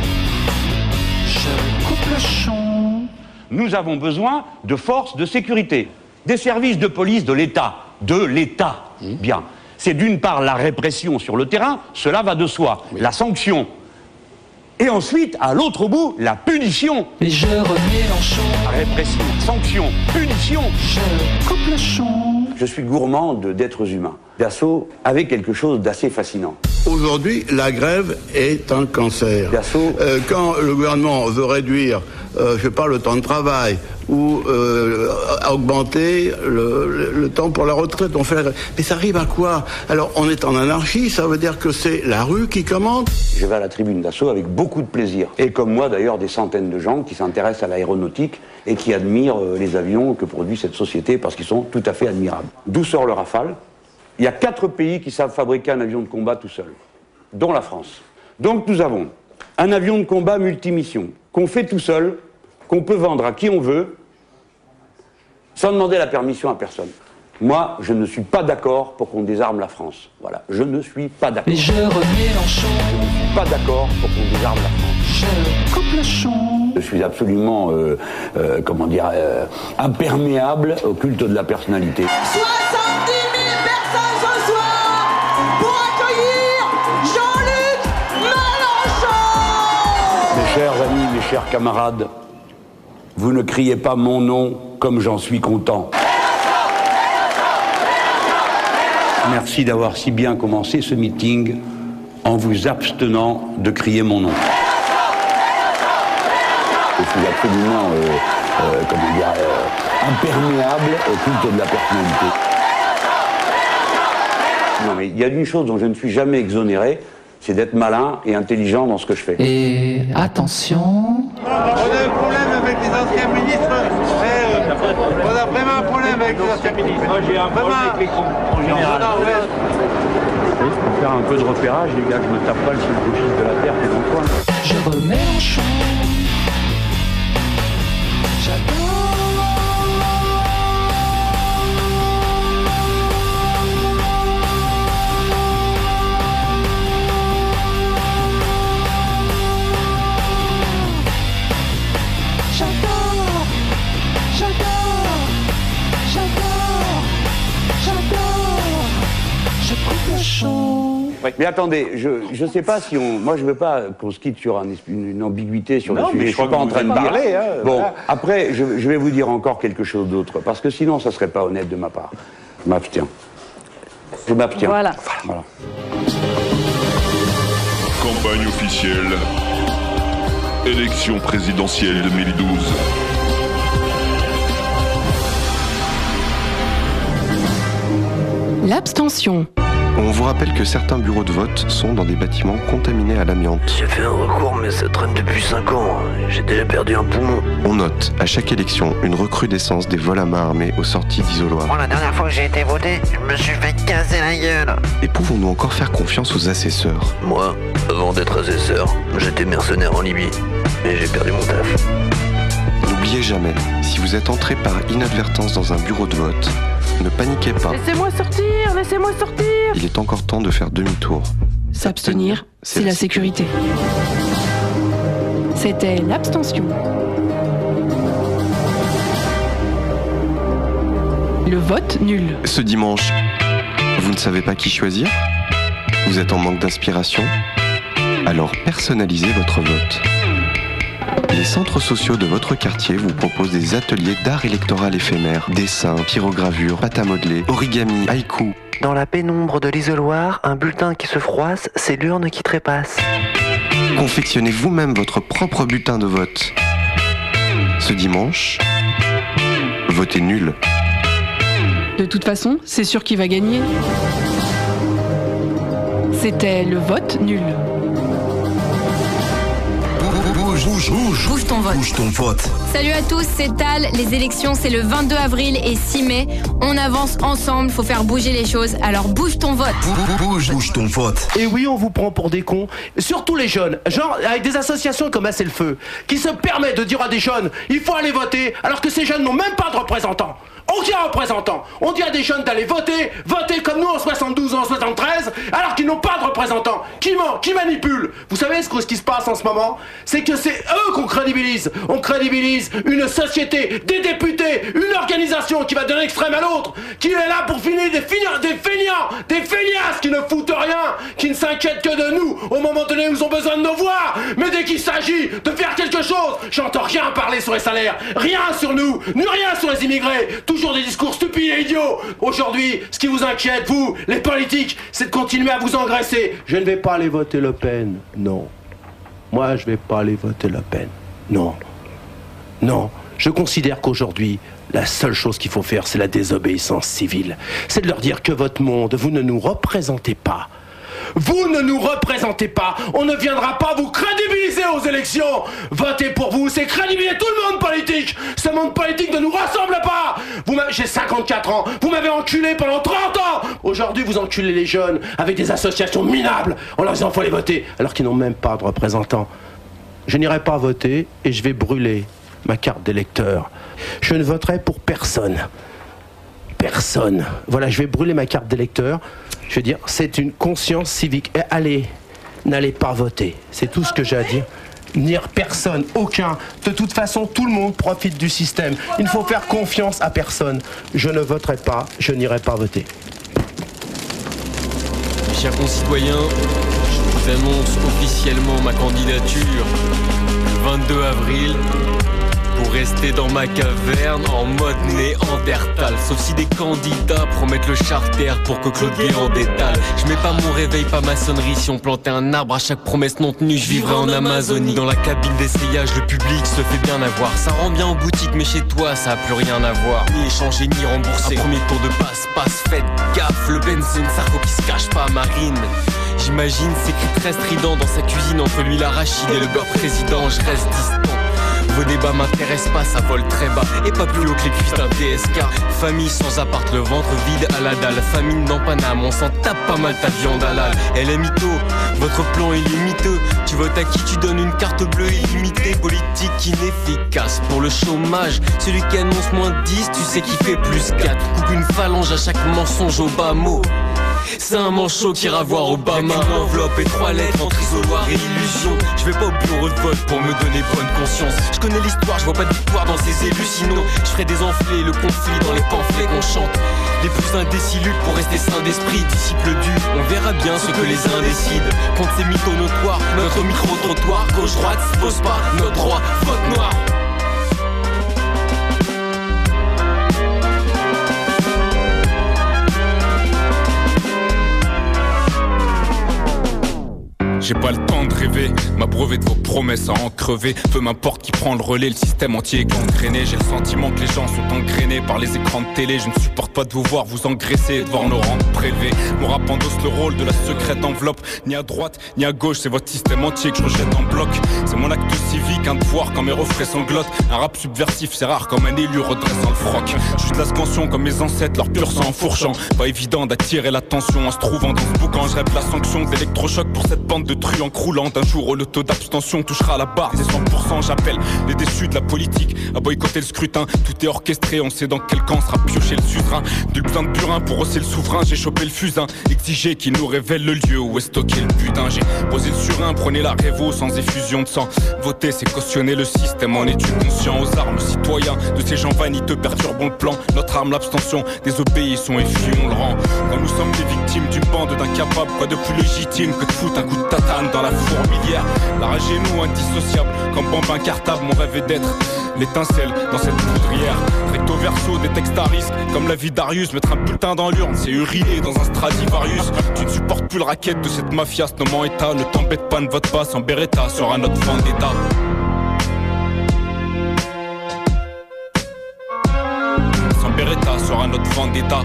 je coupe le champ. Nous avons besoin de forces de sécurité, des services de police de l'État, de l'État. Mmh. Bien. C'est d'une part la répression sur le terrain, cela va de soi, oui. La sanction. Et ensuite, à l'autre bout, la punition. Mais je remets Mélenchon. Répression, sanction, punition. Je coupe le champ. Je suis gourmand de, d'êtres humains. Dassault avait quelque chose d'assez fascinant. Aujourd'hui, la grève est un cancer. Euh, quand le gouvernement veut réduire, euh, je sais pas, le temps de travail ou euh, augmenter le, le, le temps pour la retraite, on fait la grève. Mais ça arrive à quoi? Alors, on est en anarchie, ça veut dire que c'est la rue qui commande? Je vais à la tribune d'assaut avec beaucoup de plaisir. Et comme moi, d'ailleurs, des centaines de gens qui s'intéressent à l'aéronautique et qui admirent euh, les avions que produit cette société parce qu'ils sont tout à fait admirables. D'où sort le Rafale? Il y a quatre pays qui savent fabriquer un avion de combat tout seul, dont la France. Donc nous avons un avion de combat multimission, qu'on fait tout seul, qu'on peut vendre à qui on veut, sans demander la permission à personne. Moi, je ne suis pas d'accord pour qu'on désarme la France. Voilà, je ne suis pas d'accord. Mais je Mélenchon. Je ne suis pas d'accord pour qu'on désarme la France. Je coupe le champ. Je suis absolument, euh, euh, comment dire, euh, imperméable au culte de la personnalité. soixante-dix mille personnes ce soir pour accueillir Jean-Luc Mélenchon. Mes chers amis, mes chers camarades, vous ne criez pas mon nom comme j'en suis content. Merci d'avoir si bien commencé ce meeting en vous abstenant de crier mon nom. Je suis absolument, euh, euh, comment dire, euh, imperméable au culte de la personnalité. Non mais il y a une chose dont je ne suis jamais exonéré, c'est d'être malin et intelligent dans ce que je fais. Et attention... On a un problème avec les anciens ministres. Eh, on a vraiment un problème avec les anciens ministres. Moi j'ai un problème avec les cons en général. Pour faire un peu de repérage, les gars, je me tape pas le seul gauchiste de la terre, c'est dans le coin. Je remets en champ. J'adore. Mais attendez, je ne sais pas si on... Moi, je ne veux pas qu'on se quitte sur un, une, une ambiguïté sur non, le sujet. Je ne suis pas en train de parler. Hein, bon, voilà. Après, je, je vais vous dire encore quelque chose d'autre, parce que sinon, ça ne serait pas honnête de ma part. Je m'abstiens. Je m'abstiens. Voilà. voilà. Campagne officielle. Élection présidentielle deux mille douze. L'abstention. On vous rappelle que certains bureaux de vote sont dans des bâtiments contaminés à l'amiante. J'ai fait un recours, mais ça traîne depuis cinq ans. J'ai déjà perdu un poumon. On note à chaque élection une recrudescence des vols à main armée aux sorties d'isoloirs. Moi, la dernière fois que j'ai été voté, je me suis fait casser la gueule. Et pouvons-nous encore faire confiance aux assesseurs? Moi, avant d'être assesseur, j'étais mercenaire en Libye. Mais j'ai perdu mon taf. N'oubliez jamais, si vous êtes entré par inadvertance dans un bureau de vote, ne paniquez pas. Laissez-moi sortir, laissez-moi sortir. Il est encore temps de faire demi-tour. S'abstenir, c'est la sécurité. C'était l'abstention. Le vote nul. Ce dimanche, vous ne savez pas qui choisir? Vous êtes en manque d'inspiration? Alors personnalisez votre vote. Les centres sociaux de votre quartier vous proposent des ateliers d'art électoral éphémère, dessins, pyrogravure, pâte à modeler, origami, haïku. Dans la pénombre de l'isoloir, un bulletin qui se froisse, c'est l'urne qui trépasse. Confectionnez vous-même votre propre bulletin de vote. Ce dimanche, votez nul. De toute façon, c'est sûr qui va gagner. C'était le vote nul. Bouge, bouge, bouge ton vote. Bouge ton vote. Salut à tous, c'est Tal. Les élections, c'est le vingt-deux avril et six mai. On avance ensemble, faut faire bouger les choses. Alors bouge ton vote. Bouge, bouge ton vote. Et oui, on vous prend pour des cons. Surtout les jeunes. Genre, avec des associations comme Assez le Feu, qui se permettent de dire à des jeunes, il faut aller voter, alors que ces jeunes n'ont même pas de représentants. Aucun représentant. On dit à des jeunes d'aller voter, voter comme nous en soixante-douze ou en soixante-treize, alors qu'ils n'ont pas de représentants. Qui ment? Qui manipule? Vous savez ce qui se passe en ce moment? C'est que c'est eux qu'on crédibilise. On crédibilise une société, des députés, une organisation qui va d'un extrême à l'autre, qui est là pour finir des feignants, des feignants, des feignasses qui ne foutent rien, qui ne s'inquiètent que de nous au moment donné où ils ont besoin de nos voix. Mais dès qu'il s'agit de faire quelque chose, j'entends rien parler sur les salaires, rien sur nous, ni rien sur les immigrés, toujours des discours stupides et idiots. Aujourd'hui, ce qui vous inquiète, vous, les politiques, c'est de continuer à vous engraisser. Je ne vais pas aller voter Le Pen, non. Moi, je vais pas aller voter Le Pen, non. Non, je considère qu'aujourd'hui, la seule chose qu'il faut faire, c'est la désobéissance civile. C'est de leur dire que votre monde, vous ne nous représentez pas. Vous ne nous représentez pas. On ne viendra pas vous crédibiliser aux élections. Votez pour vous, c'est crédibiliser tout le monde politique. Ce monde politique ne nous ressemble pas. Vous J'ai cinquante-quatre ans. Vous m'avez enculé pendant trente ans. Aujourd'hui, vous enculez les jeunes avec des associations minables en leur disant qu'il faut aller voter, alors qu'ils n'ont même pas de représentants. Je n'irai pas voter et je vais brûler ma carte d'électeur. Je ne voterai pour personne. Personne. Voilà, je vais brûler ma carte d'électeur. Je veux dire, c'est une conscience civique. Et allez, n'allez pas voter. C'est tout ce que j'ai à dire. N'ire personne, aucun. De toute façon, tout le monde profite du système. Il ne faut faire confiance à personne. Je ne voterai pas, je n'irai pas voter. Mes chers concitoyens, je vous annonce officiellement ma candidature le vingt-deux avril. Pour rester dans ma caverne en mode néandertal. Sauf si des candidats promettent le charter pour que Claude Guéant détale. Je mets pas mon réveil, pas ma sonnerie. Si on plantait un arbre à chaque promesse non tenue, je vivrais en Amazonie. Dans la cabine d'essayage, le public se fait bien avoir. Ça rend bien en boutique, mais chez toi, ça a plus rien à voir. Ni échanger, ni rembourser. Un premier tour de passe-passe, faites gaffe. Le Ben, c'est une Sarko qui se cache pas, Marine. J'imagine ces cris très stridents dans sa cuisine. Entre lui, l'arachide et le beurre président, je reste distant. Vos débats m'intéressent pas, ça vole très bas et pas plus haut que les cuisses d'un D S K. Famille sans appart, le ventre vide à la dalle. Famine dans Paname, on s'en tape pas mal ta viande halal. Elle est mytho, votre plan est limiteux. Tu votes à qui tu donnes une carte bleue illimitée. Politique inefficace pour le chômage. Celui qui annonce moins dix, tu sais qu'il fait plus quatre. Coupe une phalange à chaque mensonge au bas mot. C'est un manchot qui ira voir Obama. Une enveloppe et trois lettres entre isoloir et illusion. Je vais pas au bureau de vote pour me donner bonne conscience. Je connais l'histoire, je vois pas de victoire dans ces élus. Sinon, je ferai des enflés, le conflit dans les pamphlets qu'on chante. Les plus indécis luttent pour rester sains d'esprit. Disciples du, on verra bien ce que les uns décident. Contre ces mythos notoires, notre micro-trottoir. Gauche-droite se pose pas, notre droit, vote noir. J'ai pas le temps de rêver, m'abreuver de vos promesses à en crever. Peu m'importe qui prend le relais, le système entier est gangréné. J'ai le sentiment que les gens sont engrainés par les écrans de télé. Je ne supporte pas de vous voir vous engraisser et de voir nos rangs prélevés. Mon rap endosse le rôle de la secrète enveloppe. Ni à droite, ni à gauche, c'est votre système entier que je rejette en bloc. C'est mon acte civique, un devoir quand mes refrains sanglotent. Un rap subversif, c'est rare comme un élu redressant le froc. Juste la scansion comme mes ancêtres, leur pur sang en fourchant. Pas évident d'attirer l'attention en se trouvant dans ce boucan. Je rêve la sanction d'électrochoc pour cette bande de truands croulant. Un jour où le taux d'abstention touchera la barre des cent pour cent. J'appelle les déçus de la politique à boycotter le scrutin. Tout est orchestré, on sait dans quel camp sera pioché le suzerain. Du besoin de burin pour hausser le souverain. J'ai chopé le fusain, exigé qu'il nous révèle le lieu où est stocké le butin. J'ai posé le surin, prenez la révo sans effusion de sang. Voter c'est cautionner le système en étude conscient aux armes citoyens. De ces gens vaniteux perturbons le plan. Notre arme l'abstention, désobéissons et fuyons le rang. Quand nous sommes des victimes d'une bande d'incapables, quoi de plus légitime que de foutre un coup de tatane dans la fourmilière. La rage est nous indissociable, comme bombe incartable. Mon rêve est d'être l'étincelle dans cette poudrière. Recto verso, des textes à risque, comme la vie d'Arius. Mettre un bulletin dans l'urne, c'est uriner dans un Stradivarius. Tu ne supportes plus le racket de cette mafia, ce nom en état. Ne t'embête pas, ne vote pas, sans Beretta sera notre vendetta. Sans Beretta sera notre vendetta.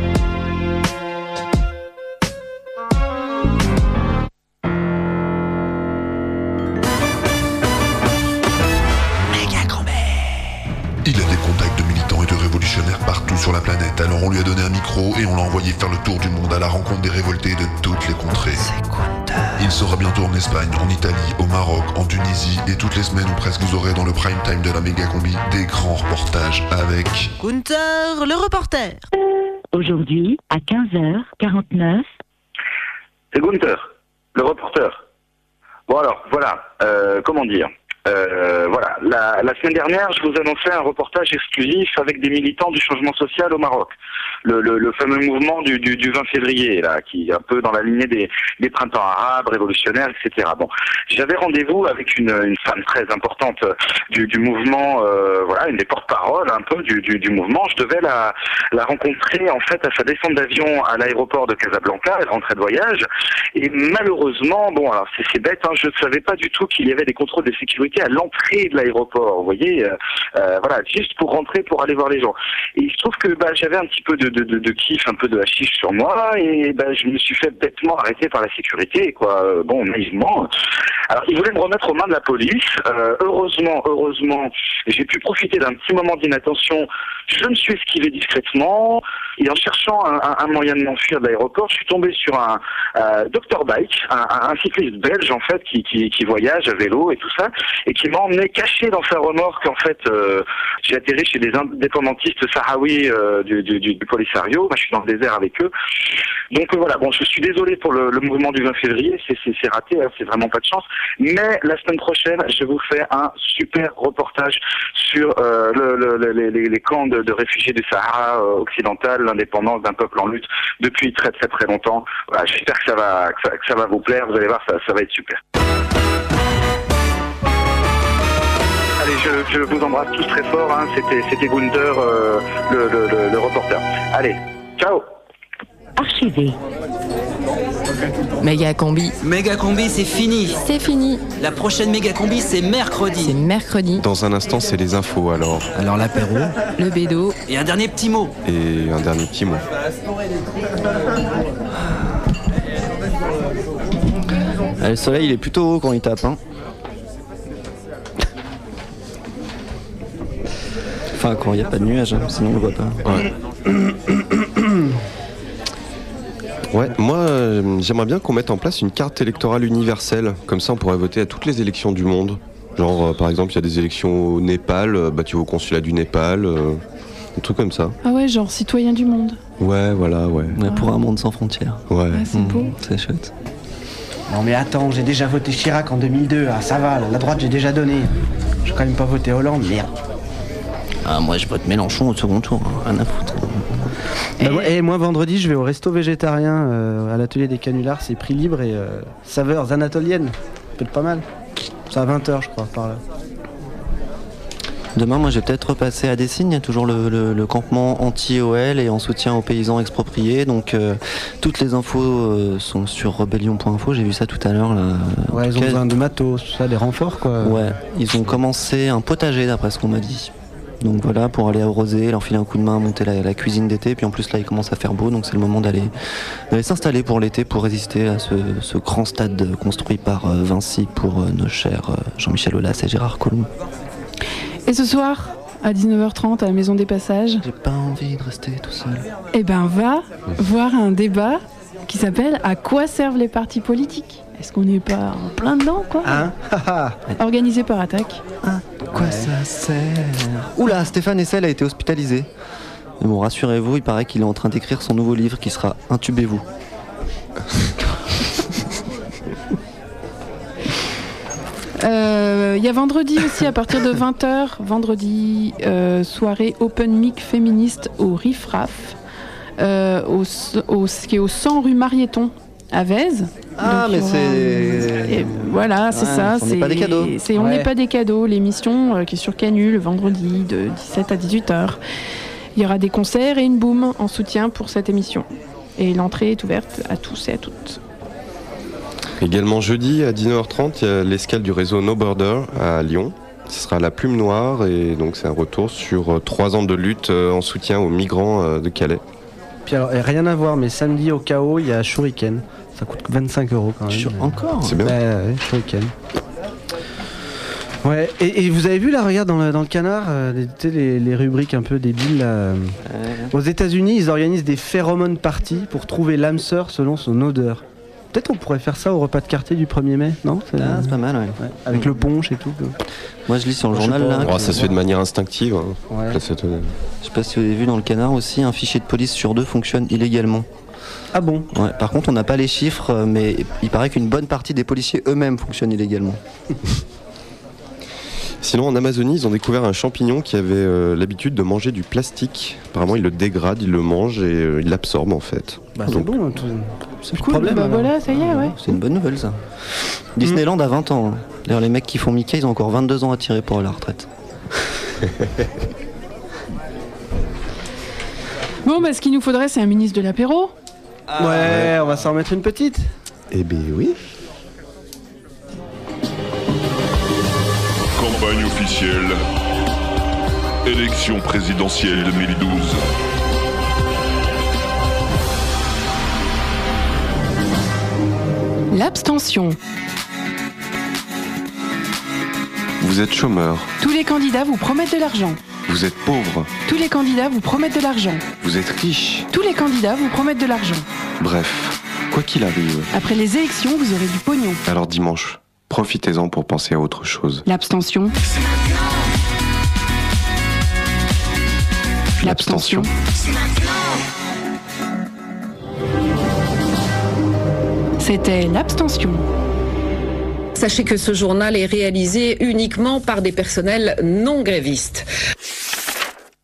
Il a des contacts de militants et de révolutionnaires partout sur la planète, alors on lui a donné un micro et on l'a envoyé faire le tour du monde à la rencontre des révoltés de toutes les contrées. Il sera bientôt en Espagne, en Italie, au Maroc, en Tunisie, et toutes les semaines ou presque vous aurez dans le prime time de la méga combi des grands reportages avec Gunther, le reporter. Aujourd'hui, à quinze heures quarante-neuf. C'est Gunther, le reporter. Bon alors, voilà, euh, comment dire Euh, voilà, la, la semaine dernière, je vous annonçais un reportage exclusif avec des militants du changement social au Maroc. Le, le, le fameux mouvement du, du, du vingt février, là, qui est un peu dans la lignée des, des printemps arabes, révolutionnaires, et cetera. Bon, j'avais rendez-vous avec une, une femme très importante du, du mouvement, euh, voilà, une des porte-paroles un peu du, du, du mouvement. Je devais la, la rencontrer en fait à sa descente d'avion à l'aéroport de Casablanca. Elle rentrait de voyage et malheureusement, bon, alors c'est, c'est bête, hein, je ne savais pas du tout qu'il y avait des contrôles de sécurité à l'entrée de l'aéroport. Vous voyez, euh, euh, voilà, juste pour rentrer, pour aller voir les gens. Et il se trouve que bah, j'avais un petit peu de De, de, de kiff, un peu de hashish sur moi, et ben, je me suis fait bêtement arrêter par la sécurité, quoi. Euh, bon, naïvement. Alors, ils voulaient me remettre aux mains de la police. Euh, heureusement, heureusement, j'ai pu profiter d'un petit moment d'inattention. Je me suis esquivé discrètement, et en cherchant un, un, un moyen de m'enfuir de l'aéroport, je suis tombé sur un euh, docteur Bike, un, un cycliste belge, en fait, qui, qui, qui voyage à vélo et tout ça, et qui m'a emmené caché dans sa remorque. En fait, euh, j'ai atterri chez des indépendantistes sahraouis euh, du, du, du, du Polisario. Moi, je suis dans le désert avec eux. Donc euh, voilà, bon, je suis désolé pour le, le mouvement du vingt février, c'est, c'est, c'est raté, hein, c'est vraiment pas de chance. Mais la semaine prochaine, je vous fais un super reportage sur euh, le, le, les, les, les camps de, de réfugiés du Sahara euh, occidental, l'indépendance d'un peuple en lutte depuis très très très longtemps. Voilà, j'espère que ça va que ça, que ça va vous plaire. Vous allez voir, ça, ça va être super. Allez, je, je vous embrasse tous très fort. Hein. C'était, c'était Gunther, euh, le, le, le, le reporter. Allez, ciao. Archivé. Méga combi. Méga combi, c'est fini. C'est fini. La prochaine méga combi, c'est mercredi. C'est mercredi. Dans un instant, c'est les infos alors. Alors l'apéro. Le bédo. Et un dernier petit mot. Et un dernier petit mot. Ah, le soleil, il est plutôt haut quand il tape, hein. Enfin, quand il n'y a pas de nuages, hein, sinon on le voit pas. Ouais. Ouais, moi euh, j'aimerais bien qu'on mette en place une carte électorale universelle. Comme ça on pourrait voter à toutes les élections du monde. Genre euh, par exemple il y a des élections au Népal, euh, bah tu vas au consulat du Népal, euh, un truc comme ça. Ah ouais, genre citoyen du monde. Ouais, voilà, ouais. Ouais, pour un monde sans frontières. Ouais. Ah, c'est beau. Mmh, c'est chouette. Non mais attends, j'ai déjà voté Chirac en deux mille deux, ah ça va, la droite j'ai déjà donné. J'ai quand même pas voté Hollande, merde. Ah moi je vote Mélenchon au second tour, hein, rien à foutre. Et, bah, et moi vendredi je vais au resto végétarien euh, à l'atelier des canulars, c'est prix libre et euh, saveurs anatoliennes, peut-être pas mal. C'est à vingt heures je crois par là. Demain moi je vais peut-être repasser à Dessines, il y a toujours le, le, le campement anti-O L et en soutien aux paysans expropriés, donc euh, toutes les infos euh, sont sur rebellion point info, j'ai vu ça tout à l'heure là. Ouais, ils ont besoin de matos, tout ça, des renforts quoi. Ouais, ils ont commencé un potager d'après ce qu'on m'a dit. Donc voilà, pour aller arroser, leur filer un coup de main, monter la, la cuisine d'été. Puis en plus là, il commence à faire beau, donc c'est le moment d'aller, d'aller s'installer pour l'été, pour résister à ce, ce grand stade construit par euh, Vinci pour euh, nos chers euh, Jean-Michel Aulas et Gérard Collomb. Et ce soir, à dix-neuf heures trente, à la Maison des Passages, j'ai pas envie de rester tout seul. Eh ben, va voir un débat qui s'appelle « À quoi servent les partis politiques ?» Est-ce qu'on n'est pas en plein dedans, quoi? Hein? Organisé par Attaque. Ah, quoi ouais. Ça sert? Oula, Stéphane Hessel a été hospitalisé. Mais bon, rassurez-vous, il paraît qu'il est en train d'écrire son nouveau livre qui sera Intubez-vous. Il euh, y a vendredi aussi à partir de vingt heures, vendredi, euh, soirée open mic féministe au Riff Raff, euh, au, au, qui est au cent rue Mariéton. À Vèze. Ah, donc, mais c'est. Et voilà, c'est ouais, ça. On n'est pas des cadeaux. C'est On n'est ouais. pas des cadeaux. L'émission euh, qui est sur Canu le vendredi de dix-sept à dix-huit heures. Il y aura des concerts et une boum en soutien pour cette émission. Et l'entrée est ouverte à tous et à toutes. Également jeudi à dix-neuf heures trente, il y a l'escale du réseau No Border à Lyon. Ce sera la Plume Noire et donc c'est un retour sur trois ans de lutte en soutien aux migrants de Calais. Puis alors, rien à voir, mais samedi au K O, il y a Shuriken. Ça coûte vingt-cinq euros quand même. Sur encore C'est bien. Ouais, ouais, Shuriken. Ouais, et, et vous avez vu là, regarde dans le, dans le canard, euh, les, les, les rubriques un peu débiles là, euh, ouais. Aux États-Unis, ils organisent des phéromones parties pour trouver l'âme sœur selon son odeur. Peut-être qu'on pourrait faire ça au repas de quartier du premier mai, non? C'est, ah, c'est pas mal, ouais. ouais. Avec mmh. le punch et tout. Moi je lis sur le Moi, journal là. Oh, ça se fait de manière instinctive. Hein. Ouais. Je sais pas si vous avez vu dans le canard aussi, un fichier de police sur deux fonctionne illégalement. Ah bon? Ouais. Par contre, on n'a pas les chiffres, mais il paraît qu'une bonne partie des policiers eux-mêmes fonctionnent illégalement. Sinon, en Amazonie, ils ont découvert un champignon qui avait euh, l'habitude de manger du plastique. Apparemment, il le dégrade, il le mange et euh, il l'absorbe en fait. Bah, c'est Donc, bon, hein, tout... C'est cool, problème, bah voilà, ça y est, ouais. C'est une bonne nouvelle ça. Disneyland a vingt ans. Hein. D'ailleurs, les mecs qui font Mickey, ils ont encore vingt-deux ans à tirer pour aller à la retraite. Bon, bah ce qu'il nous faudrait, c'est un ministre de l'apéro. Ah, ouais, on va s'en remettre une petite. Eh ben oui. Campagne officielle. Élection présidentielle deux mille douze. L'abstention. Vous êtes chômeur. Tous les candidats vous promettent de l'argent. Vous êtes pauvre. Tous les candidats vous promettent de l'argent. Vous êtes riche. Tous les candidats vous promettent de l'argent. Bref, quoi qu'il arrive. Après les élections, vous aurez du pognon. Alors dimanche, profitez-en pour penser à autre chose. L'abstention. L'abstention. C'était l'abstention. Sachez que ce journal est réalisé uniquement par des personnels non grévistes.